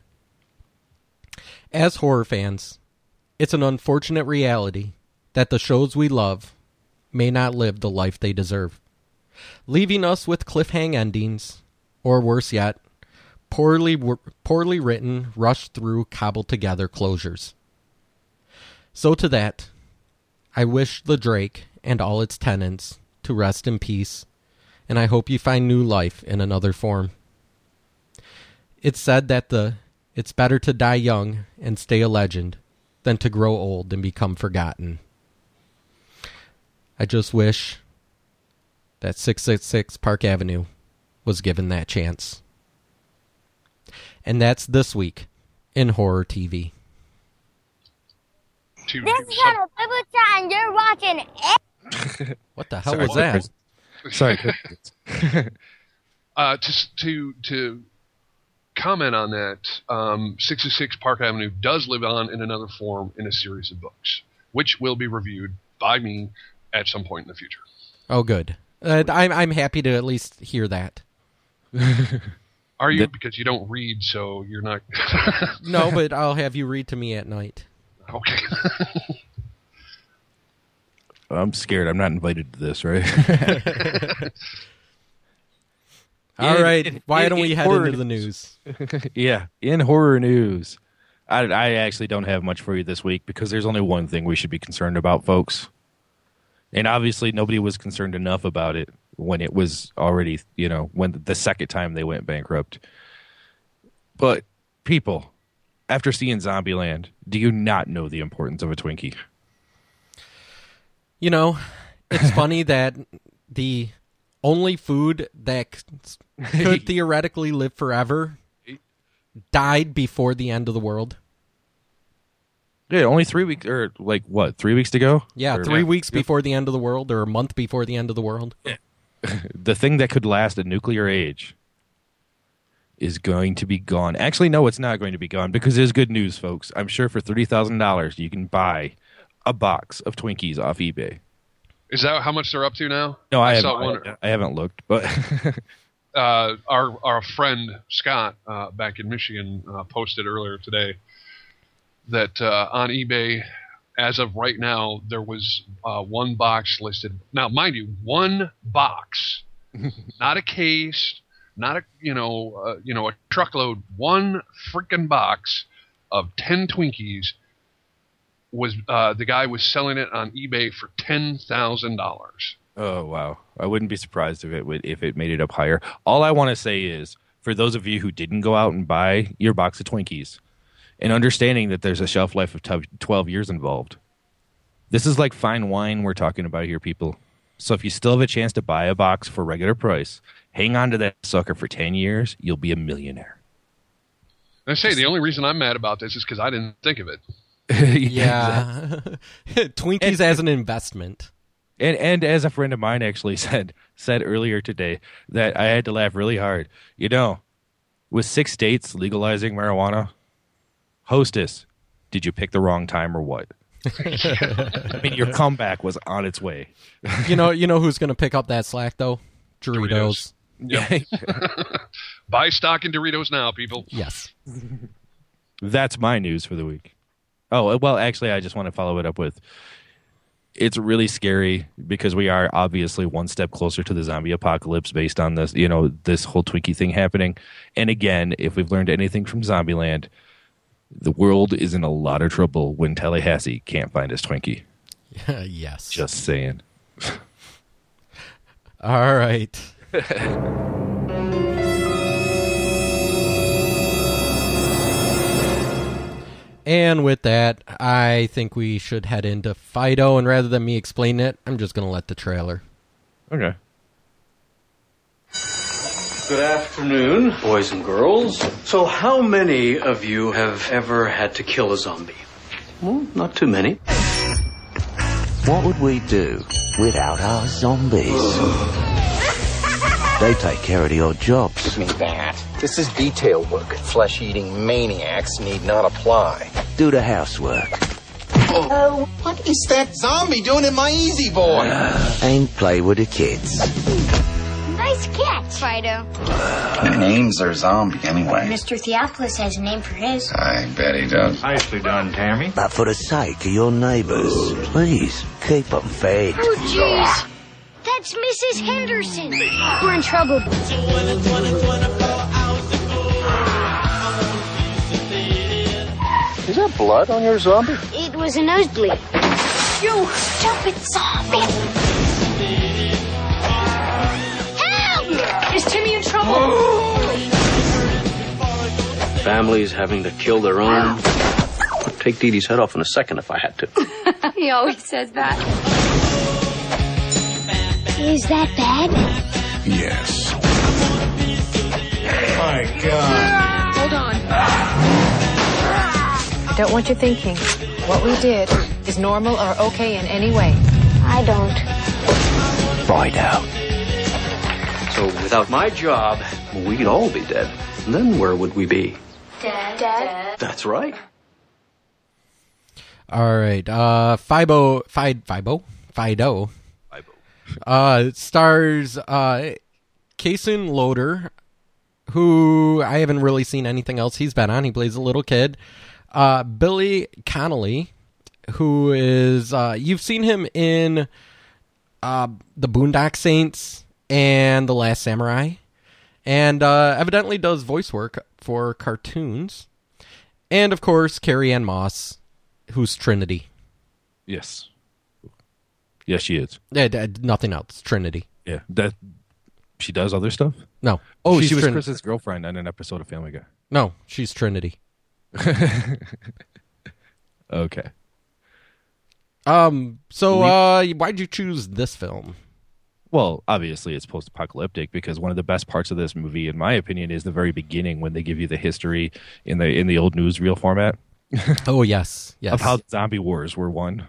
As horror fans, it's an unfortunate reality that the shows we love may not live the life they deserve, leaving us with cliffhang endings, or worse yet, poorly poorly written, rushed through, cobbled together closures. So to that, I wish the Drake and all its tenants to rest in peace, and I hope you find new life in another form. It's said that the it's better to die young and stay a legend than to grow old and become forgotten. I just wish that six six six Park Avenue was given that chance. And that's this week in horror T V. This is Channel Bibucha and you're watching it. What the hell Sorry, was that? Sorry. uh, to to to comment on that, um, six six six Park Avenue does live on in another form in a series of books, which will be reviewed by me at some point in the future. Oh, good. Uh, I'm I'm happy to at least hear that. Are you? Because you don't read, so you're not. No, but I'll have you read to me at night. Okay. I'm scared. I'm not invited to this, right? All In- right, in- why in- don't we in head horror into the news? Yeah, in horror news, I, I actually don't have much for you this week because there's only one thing we should be concerned about, folks. And obviously, nobody was concerned enough about it when it was already, you know, when the second time they went bankrupt. But people, after seeing Zombieland, do you not know the importance of a Twinkie? You know, it's funny that the only food that c- could theoretically live forever died before the end of the world. Yeah, only three weeks, or like what, three weeks to go? Yeah, Or- three weeks before the end of the world, or a month before the end of the world. The thing that could last a nuclear age is going to be gone. Actually, no, it's not going to be gone because there's good news, folks. I'm sure for thirty thousand dollars you can buy a box of Twinkies off eBay. Is that how much they're up to now? No, I, I haven't, saw one. I, I haven't looked, but uh, our our friend Scott uh, back in Michigan uh, posted earlier today that uh, on eBay, as of right now, there was uh, one box listed. Now, mind you, one box, not a case, not a you know uh, you know a truckload, one freaking box of ten Twinkies. Was uh, the guy was selling it on eBay for ten thousand dollars? oh wow, I wouldn't be surprised if it would if it made it up higher. All I want to say is, for those of you who didn't go out and buy your box of Twinkies, and understanding that there's a shelf life of twelve years involved, this is like fine wine we're talking about here, people. So if you still have a chance to buy a box for regular price, hang on to that sucker for ten years. You'll be a millionaire. I say the only reason I'm mad about this is because I didn't think of it. Yeah. Twinkies And- as an investment. And and as a friend of mine actually said said earlier today, that I had to laugh really hard. You know, with six states legalizing marijuana, hostess, did you pick the wrong time or what? I mean, your comeback was on its way. You know, you know who's going to pick up that slack though? Doritos. Doritos. Yep. Buy stock in Doritos now, people. Yes. That's my news for the week. Oh, well, actually, I just want to follow it up with, it's really scary because we are obviously one step closer to the zombie apocalypse based on this, you know, this whole Twinkie thing happening. And again, if we've learned anything from Zombieland, the world is in a lot of trouble when Tallahassee can't find his Twinkie. Yes. Just saying. All right. And with that, I think we should head into Fido. And rather than me explain it, I'm just going to let the trailer. Okay. Good afternoon, boys and girls. So how many of you have ever had to kill a zombie? Well, not too many. What would we do without our zombies? They take care of the odd jobs. Give me that. This is detail work. Flesh-eating maniacs need not apply. Do the housework. Oh, what is that zombie doing in my Easy Boy? And play with the kids. Nice catch, Fido. Names are zombie anyway. Mister Theophilus has a name for his. I bet he does. Nicely done, Tammy. But for the sake of your neighbors, please keep them fed. Oh, jeez. That's Missus Henderson. We're in trouble. Is there blood on your zombie? It was a nosebleed. You stupid zombie. Help! Is Timmy in trouble? Families having to kill their own. I'd take Dee Dee's head off in a second if I had to. He always says that. Is that bad? Yes. My God. Hold on. I don't want you thinking what we did is normal or okay in any way. I don't. Fido. So without my job, we'd all be dead. And then where would we be? Dad. Dad. That's right. All right. Uh, Fibo, Fi, Fibo, Fido. Uh, it stars uh, Kason Loader, who I haven't really seen anything else he's been on. He plays a little kid. Uh, Billy Connolly, who is uh, you've seen him in uh, the Boondock Saints and The Last Samurai, and uh, evidently does voice work for cartoons. And, of course, Carrie Ann Moss, who's Trinity. Yes. Yes, she is. Yeah, d- nothing else. Trinity. Yeah. That she does other stuff? No. Oh, she's she was Trin- Chris's girlfriend on an episode of Family Guy. No, she's Trinity. Okay. Um. So, uh, why'd you choose this film? Well, obviously it's post-apocalyptic because one of the best parts of this movie, in my opinion, is the very beginning when they give you the history in the in the old newsreel format. Oh yes, yes. Of how zombie wars were won.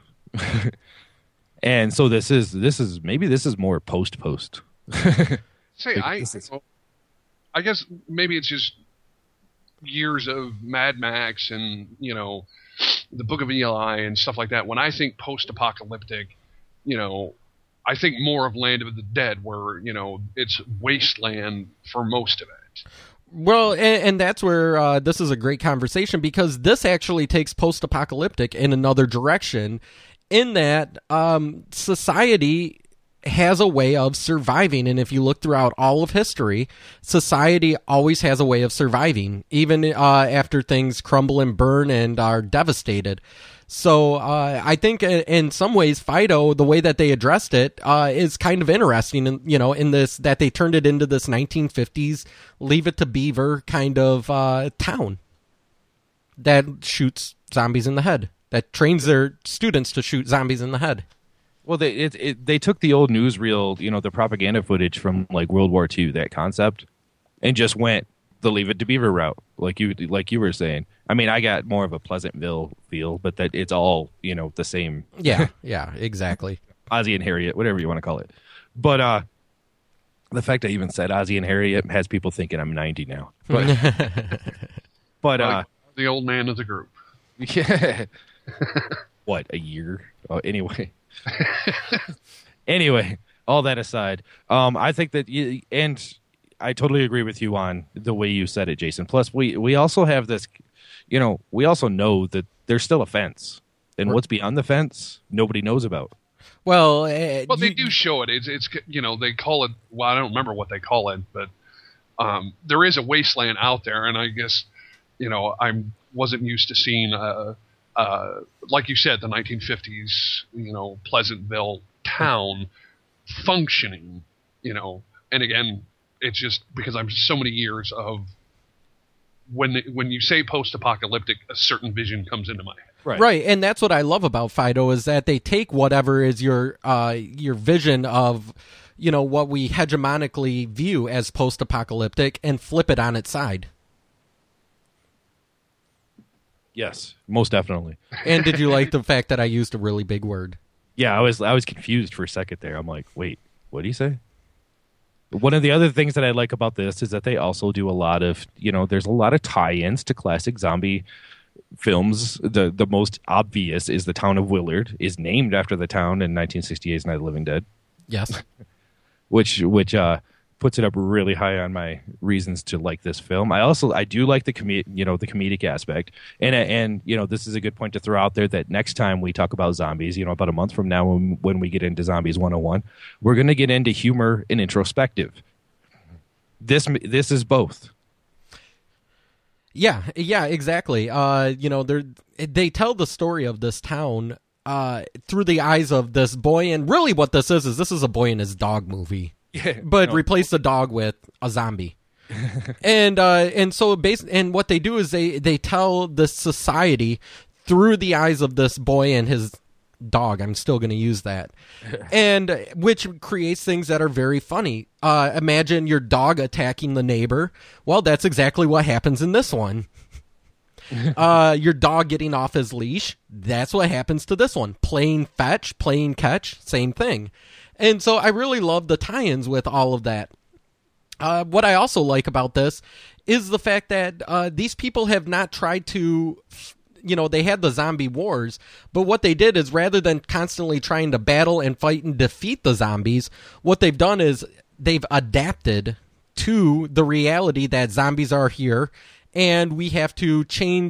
And so this is this is maybe this is more post-post. Say, I, is... I guess maybe it's just years of Mad Max and, you know, the Book of Eli and stuff like that. When I think post-apocalyptic, you know, I think more of Land of the Dead, where, you know, it's wasteland for most of it. Well, and, and that's where uh, this is a great conversation, because this actually takes post-apocalyptic in another direction, in that um, society has a way of surviving. And if you look throughout all of history, society always has a way of surviving, even uh, after things crumble and burn and are devastated. So uh, I think in some ways, Fido, the way that they addressed it, uh, is kind of interesting. In, you know, in this, that they turned it into this nineteen fifties Leave It to Beaver kind of uh, town that shoots zombies in the head, that trains their students to shoot zombies in the head. Well, they it, it, they took the old newsreel, you know, the propaganda footage from like World War Two, that concept, and just went the Leave It to Beaver route, like you like you were saying. I mean, I got more of a Pleasantville feel, but that it's all, you know, the same. Yeah, yeah, exactly. Ozzie and Harriet, whatever you want to call it. But uh, the fact I even said Ozzie and Harriet has people thinking I'm ninety now. But, but uh, like the old man of the group. Yeah. What, a year? Oh, anyway. Anyway, all that aside, um, I think that, you, and I totally agree with you on the way you said it, Jason. Plus, we, we also have this, you know, we also know that there's still a fence, and what's beyond the fence, nobody knows about. Well, uh, well, they you, do show it. It's, it's, you know, they call it, well, I don't remember what they call it, but um, there is a wasteland out there, and I guess, you know, I wasn't used to seeing, uh, uh, like you said, the nineteen fifties, you know, Pleasantville town functioning, you know, and again, it's just because I'm so many years of when when you say post-apocalyptic, a certain vision comes into my head. Right. Right, and that's what I love about Fido, is that they take whatever is your uh, your vision of, you know, what we hegemonically view as post-apocalyptic and flip it on its side. Yes, most definitely. And did you like the fact that I used a really big word? Yeah, I was I was confused for a second there. I'm like, wait, what do you say? One of the other things that I like about this is that they also do a lot of, you know, there's a lot of tie-ins to classic zombie films. The the most obvious is the town of Willard is named after the town in nineteen sixty-eight's Night of the Living Dead. Yes. which which uh, puts it up really high on my reasons to like this film. I also I do like the com- you know the comedic aspect, and and you know this is a good point to throw out there that next time we talk about zombies, you know, about a month from now when when we get into Zombies one oh one, we're going to get into humor and introspective. This this is both. Yeah, yeah, exactly. Uh, you know, they they tell the story of this town uh, through the eyes of this boy, and really what this is is this is a boy and his dog movie. Yeah, but no. replace the dog with a zombie. and uh, and so bas- and what they do is they, they tell the society through the eyes of this boy and his dog. I'm still going to use that. And which creates things that are very funny. Uh, imagine your dog attacking the neighbor. Well, that's exactly what happens in this one. uh, your dog getting off his leash. That's what happens to this one. Playing fetch, playing catch, same thing. And so I really love the tie-ins with all of that. Uh, what I also like about this is the fact that uh, these people have not tried to, you know, they had the zombie wars, but what they did is rather than constantly trying to battle and fight and defeat the zombies, what they've done is they've adapted to the reality that zombies are here and we have to change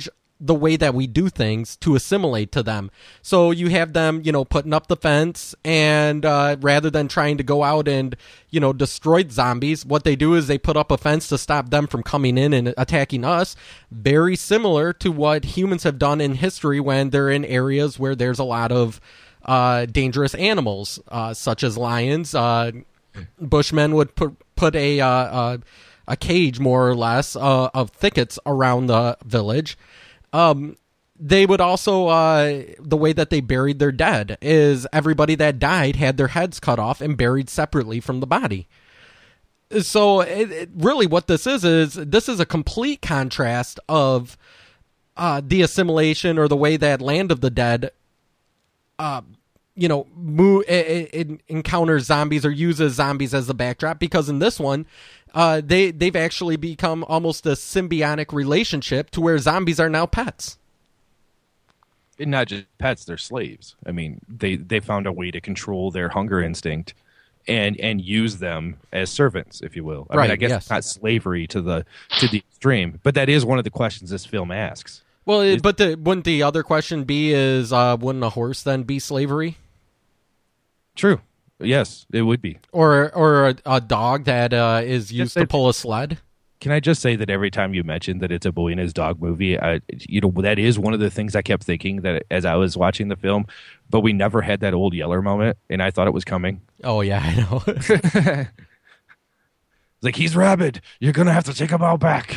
the way that we do things to assimilate to them. So you have them, you know, putting up the fence, and uh, rather than trying to go out and, you know, destroy zombies, what they do is they put up a fence to stop them from coming in and attacking us. Very similar to what humans have done in history when they're in areas where there's a lot of uh, dangerous animals, uh, such as lions. Uh, Bushmen would put put a uh, uh, a cage, more or less, uh, of thickets around the village. Um, they would also, uh, the way that they buried their dead is everybody that died had their heads cut off and buried separately from the body. So it, it, really what this is, is this is a complete contrast of uh, the assimilation, or the way that Land of the Dead uh, you know, move, it, it encounters zombies or uses zombies as the backdrop, because in this one, uh, they, they've actually become almost a symbiotic relationship to where zombies are now pets. And not just pets, they're slaves. I mean, they, they found a way to control their hunger instinct and and use them as servants, if you will. I right, mean, I guess yes. it's not slavery to the to the extreme, but that is one of the questions this film asks. Well, is, but the, wouldn't the other question be is, uh, wouldn't a horse then be slavery? True. Yes, it would be. Or or a, a dog that uh, is used to pull a sled? Can I just say that every time you mentioned that it's a boy and his dog movie, I, you know, that is one of the things I kept thinking that as I was watching the film, but we never had that old Yeller moment, and I thought it was coming. Oh, yeah, I know. Like, he's rabid. You're going to have to take him out back.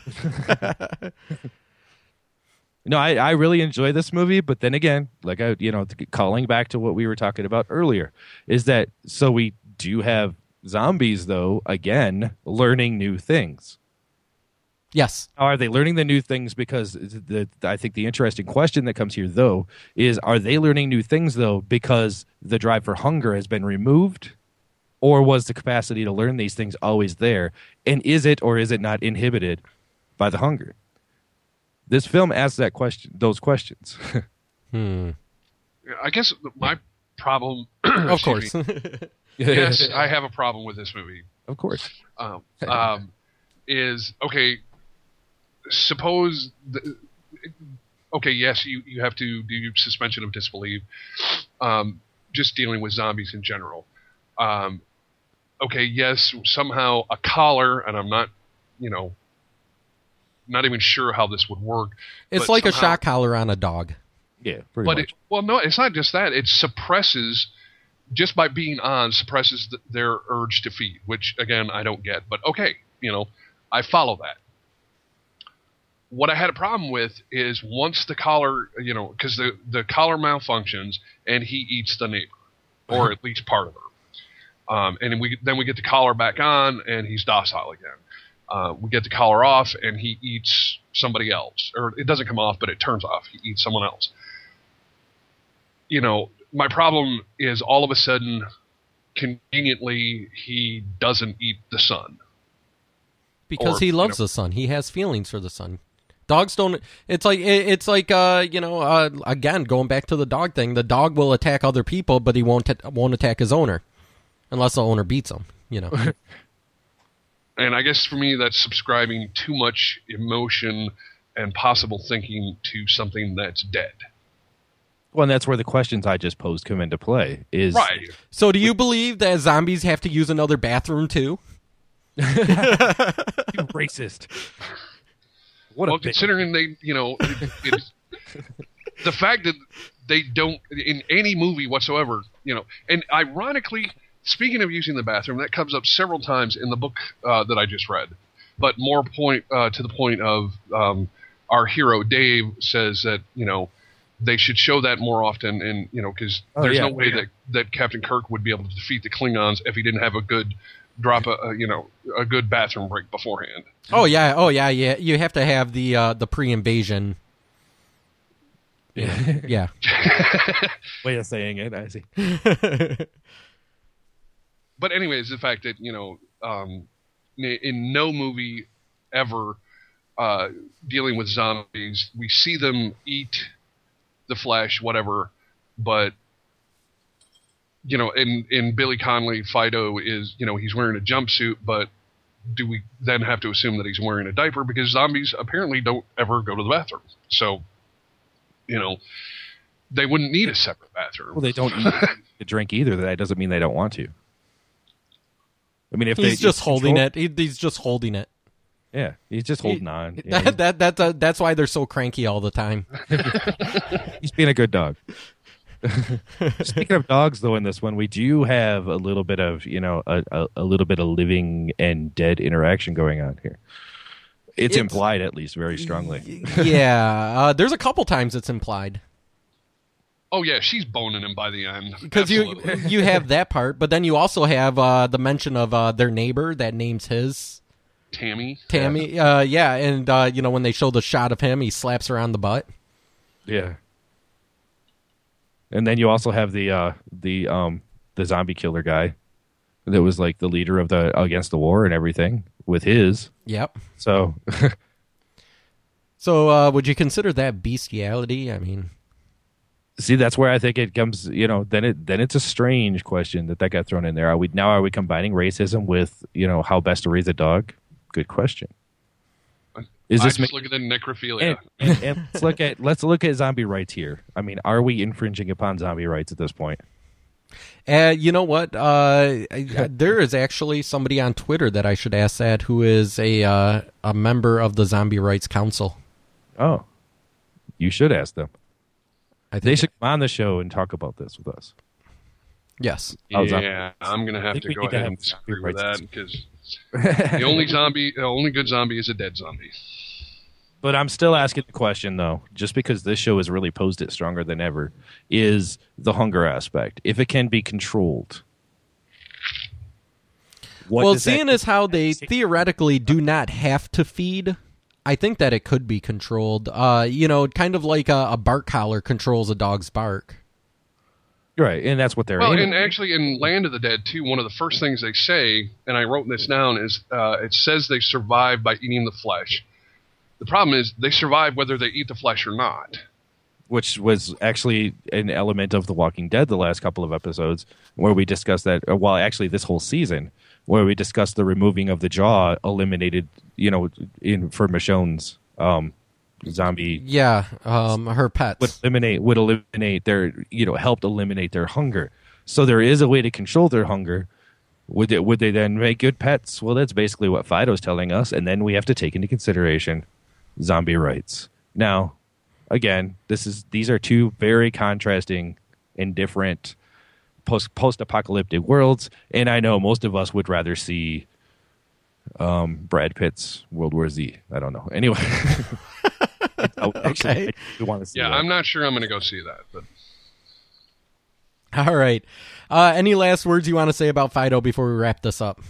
No, I, I really enjoy this movie, but then again, like I, you know, calling back to what we were talking about earlier, is that so we do have zombies, though, again, learning new things. Yes. Are they learning the new things because the I think the interesting question that comes here, though, is are they learning new things, though, because the drive for hunger has been removed? Or was the capacity to learn these things always there? And is it or is it not inhibited by the hunger? This film asks that question, those questions. hmm. I guess my problem... of course. Yes, I have a problem with this movie. Of course. Um, um, is, okay, suppose... The, okay, yes, you, you have to do suspension of disbelief. Um, just dealing with zombies in general. Um, okay, yes, somehow a collar, and I'm not, you know... not even sure how this would work. It's like somehow, a shock collar on a dog. Yeah, pretty but much. It, well, no, it's not just that. It suppresses, just by being on, suppresses the, their urge to feed, which, again, I don't get. But okay, you know, I follow that. What I had a problem with is once the collar, you know, because the, the collar malfunctions and he eats the neighbor, or at least part of her. Um, and we then we get the collar back on and he's docile again. Uh, we get the collar off, and he eats somebody else. Or it doesn't come off, but it turns off. He eats someone else. You know, my problem is all of a sudden, conveniently, he doesn't eat the son. Because or, he loves you know, the son. He has feelings for the son. Dogs don't... It's like, it's like uh, you know, uh, again, going back to the dog thing, the dog will attack other people, but he won't, t- won't attack his owner. Unless the owner beats him, you know. And I guess for me, that's subscribing too much emotion and possible thinking to something that's dead. Well, and that's where the questions I just posed come into play. Is right. So do you believe that zombies have to use another bathroom too? You racist. What well, a considering they, you know, it, it's, the fact that they don't, in any movie whatsoever, you know, and ironically... Speaking of using the bathroom, that comes up several times in the book uh, that I just read. But more point uh, to the point of um, our hero Dave says that, you know, they should show that more often, and you know, because oh, there's yeah, no way yeah. that, that Captain Kirk would be able to defeat the Klingons if he didn't have a good drop a, a you know a good bathroom break beforehand. Oh yeah, oh yeah, yeah. You have to have the uh, the pre-invasion. Yeah, yeah. Way of saying it. I see. But anyways, the fact that, you know, um, in no movie ever uh, dealing with zombies, we see them eat the flesh, whatever, but, you know, in, in Billy Connolly, Fido is, you know, he's wearing a jumpsuit, but do we then have to assume that he's wearing a diaper? Because zombies apparently don't ever go to the bathroom. So, you know, they wouldn't need a separate bathroom. Well, they don't eat to drink either. That doesn't mean they don't want to. I mean, if he's they, just if holding control, it, he, he's just holding it. Yeah, he's just holding he, on. That, Yeah, that that uh, that's why they're so cranky all the time. he's being a good dog. Speaking of dogs, though, in this one, we do have a little bit of, you know, a, a, a little bit of living and dead interaction going on here. It's, it's implied, at least, very strongly. Yeah, uh, there's a couple times it's implied. Oh yeah, she's boning him by the end. Because you you have that part, but then you also have uh, the mention of uh, their neighbor that names his Tammy. Tammy, yeah, uh, yeah and uh, you know, when they show the shot of him, he slaps her on the butt. Yeah. And then you also have the uh, the um, the zombie killer guy that was like the leader of the against the war and everything with his. Yep. So. so uh, would you consider that bestiality? I mean, see, that's where I think it comes. You know, then it then it's a strange question that that got thrown in there. Are we now are we combining racism with, you know, how best to raise a dog? Good question. Is this I just look at the necrophilia? And, and, and let's look at let's look at zombie rights here. I mean, are we infringing upon zombie rights at this point? Uh, you know what? Uh, there is actually somebody on Twitter that I should ask that who is a uh, a member of the Zombie Rights Council. Oh, you should ask them. I think they should come on the show and talk about this with us. Yes. Yeah, I'm going to have to go ahead and disagree with that because the only zombie, the only good zombie is a dead zombie. But I'm still asking the question, though, just because this show has really posed it stronger than ever, is the hunger aspect. If it can be controlled. Well, seeing as how they theoretically do not have to feed, I think that it could be controlled. Uh, you know, kind of like a, a bark collar controls a dog's bark. Right, and that's what they're well, aiming. And actually in Land of the Dead, too, one of the first things they say, and I wrote this down, is uh, it says they survive by eating the flesh. The problem is they survive whether they eat the flesh or not. Which was actually an element of The Walking Dead the last couple of episodes, where we discussed that, well, actually this whole season, where we discussed the removing of the jaw eliminated, you know, in for Michonne's um, zombie. Yeah, um, her pets. Would eliminate, would eliminate their, you know, helped eliminate their hunger. So there is a way to control their hunger. Would, it, would they then make good pets? Well, that's basically what Fido's telling us, and then we have to take into consideration zombie rights. Now, again, this is these are two very contrasting and different post post apocalyptic worlds, and I know most of us would rather see um, Brad Pitt's World War Z. I don't know. Anyway, I, actually, okay. I want to see yeah, that. I'm not sure I'm going to go see that, but all right. Uh, any last words you want to say about Fido before we wrap this up?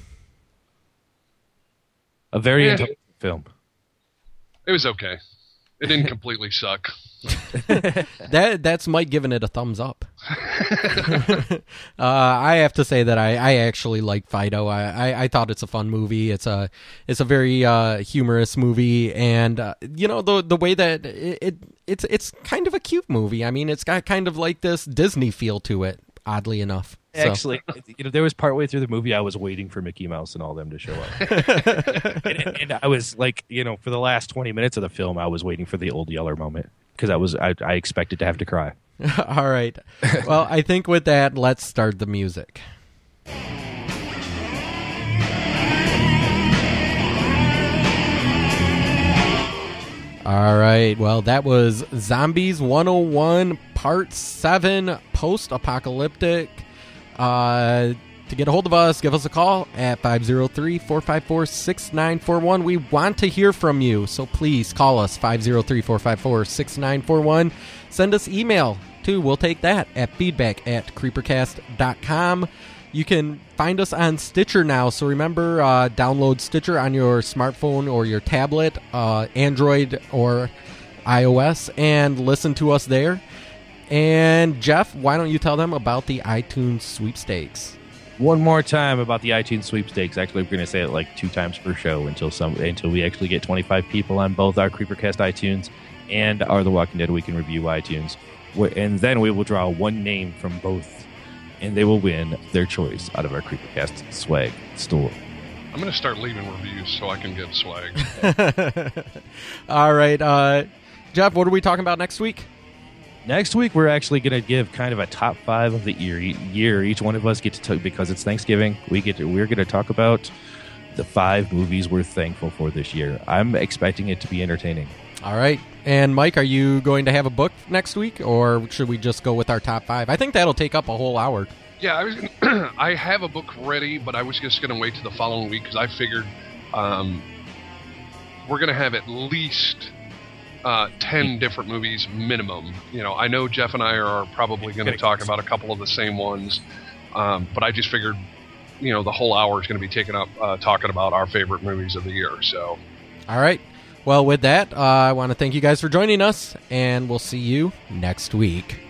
A very yeah. intelligent film. It was okay. It didn't completely suck. that that's Mike giving it a thumbs up. uh, I have to say that I, I actually like Fido. I, I, I thought it's a fun movie. It's a it's a very uh, humorous movie, and uh, you know the the way that it, it it's it's kind of a cute movie. I mean, it's got kind of like this Disney feel to it. Oddly enough, so. Actually, you know, there was partway through the movie I was waiting for Mickey Mouse and all them to show up, and, and I was like, you know, for the last twenty minutes of the film, I was waiting for the Old Yeller moment because I was I, I expected to have to cry. All right, well, I think with that, let's start the music. All right, well, that was Zombies one oh one Part seven, Post-Apocalyptic. Uh, to get a hold of us, give us a call at five oh three, four five four, six nine four one. We want to hear from you, so please call us, five oh three, four five four, six nine four one. Send us email, too. We'll take that at feedback at creepercast dot com. You can find us on Stitcher now, so remember, uh, download Stitcher on your smartphone or your tablet, uh, Android or iOS, and listen to us there. And Jeff, why don't you tell them about the iTunes sweepstakes? One more time about the iTunes sweepstakes. Actually, we're going to say it like two times per show until some until we actually get twenty-five people on both our Creepercast iTunes and our The Walking Dead Week in Review iTunes. And then we will draw one name from both, and they will win their choice out of our Creepercast swag store. I'm going to start leaving reviews so I can get swag. All right. Uh, Jeff, what are we talking about next week? Next week, we're actually going to give kind of a top five of the year. year. Each one of us get to talk, because it's Thanksgiving, we get to, we're going to talk about the five movies we're thankful for this year. I'm expecting it to be entertaining. All right. And Mike, are you going to have a book next week, or should we just go with our top five? I think that'll take up a whole hour. Yeah, I was. Gonna, I have a book ready, but I was just going to wait to the following week because I figured um, we're going to have at least uh, ten different movies minimum. You know, I know Jeff and I are probably going to talk about a couple of the same ones, um, but I just figured, you know, the whole hour is going to be taken up uh, talking about our favorite movies of the year. So, all right. Well, with that, uh, I want to thank you guys for joining us, and we'll see you next week.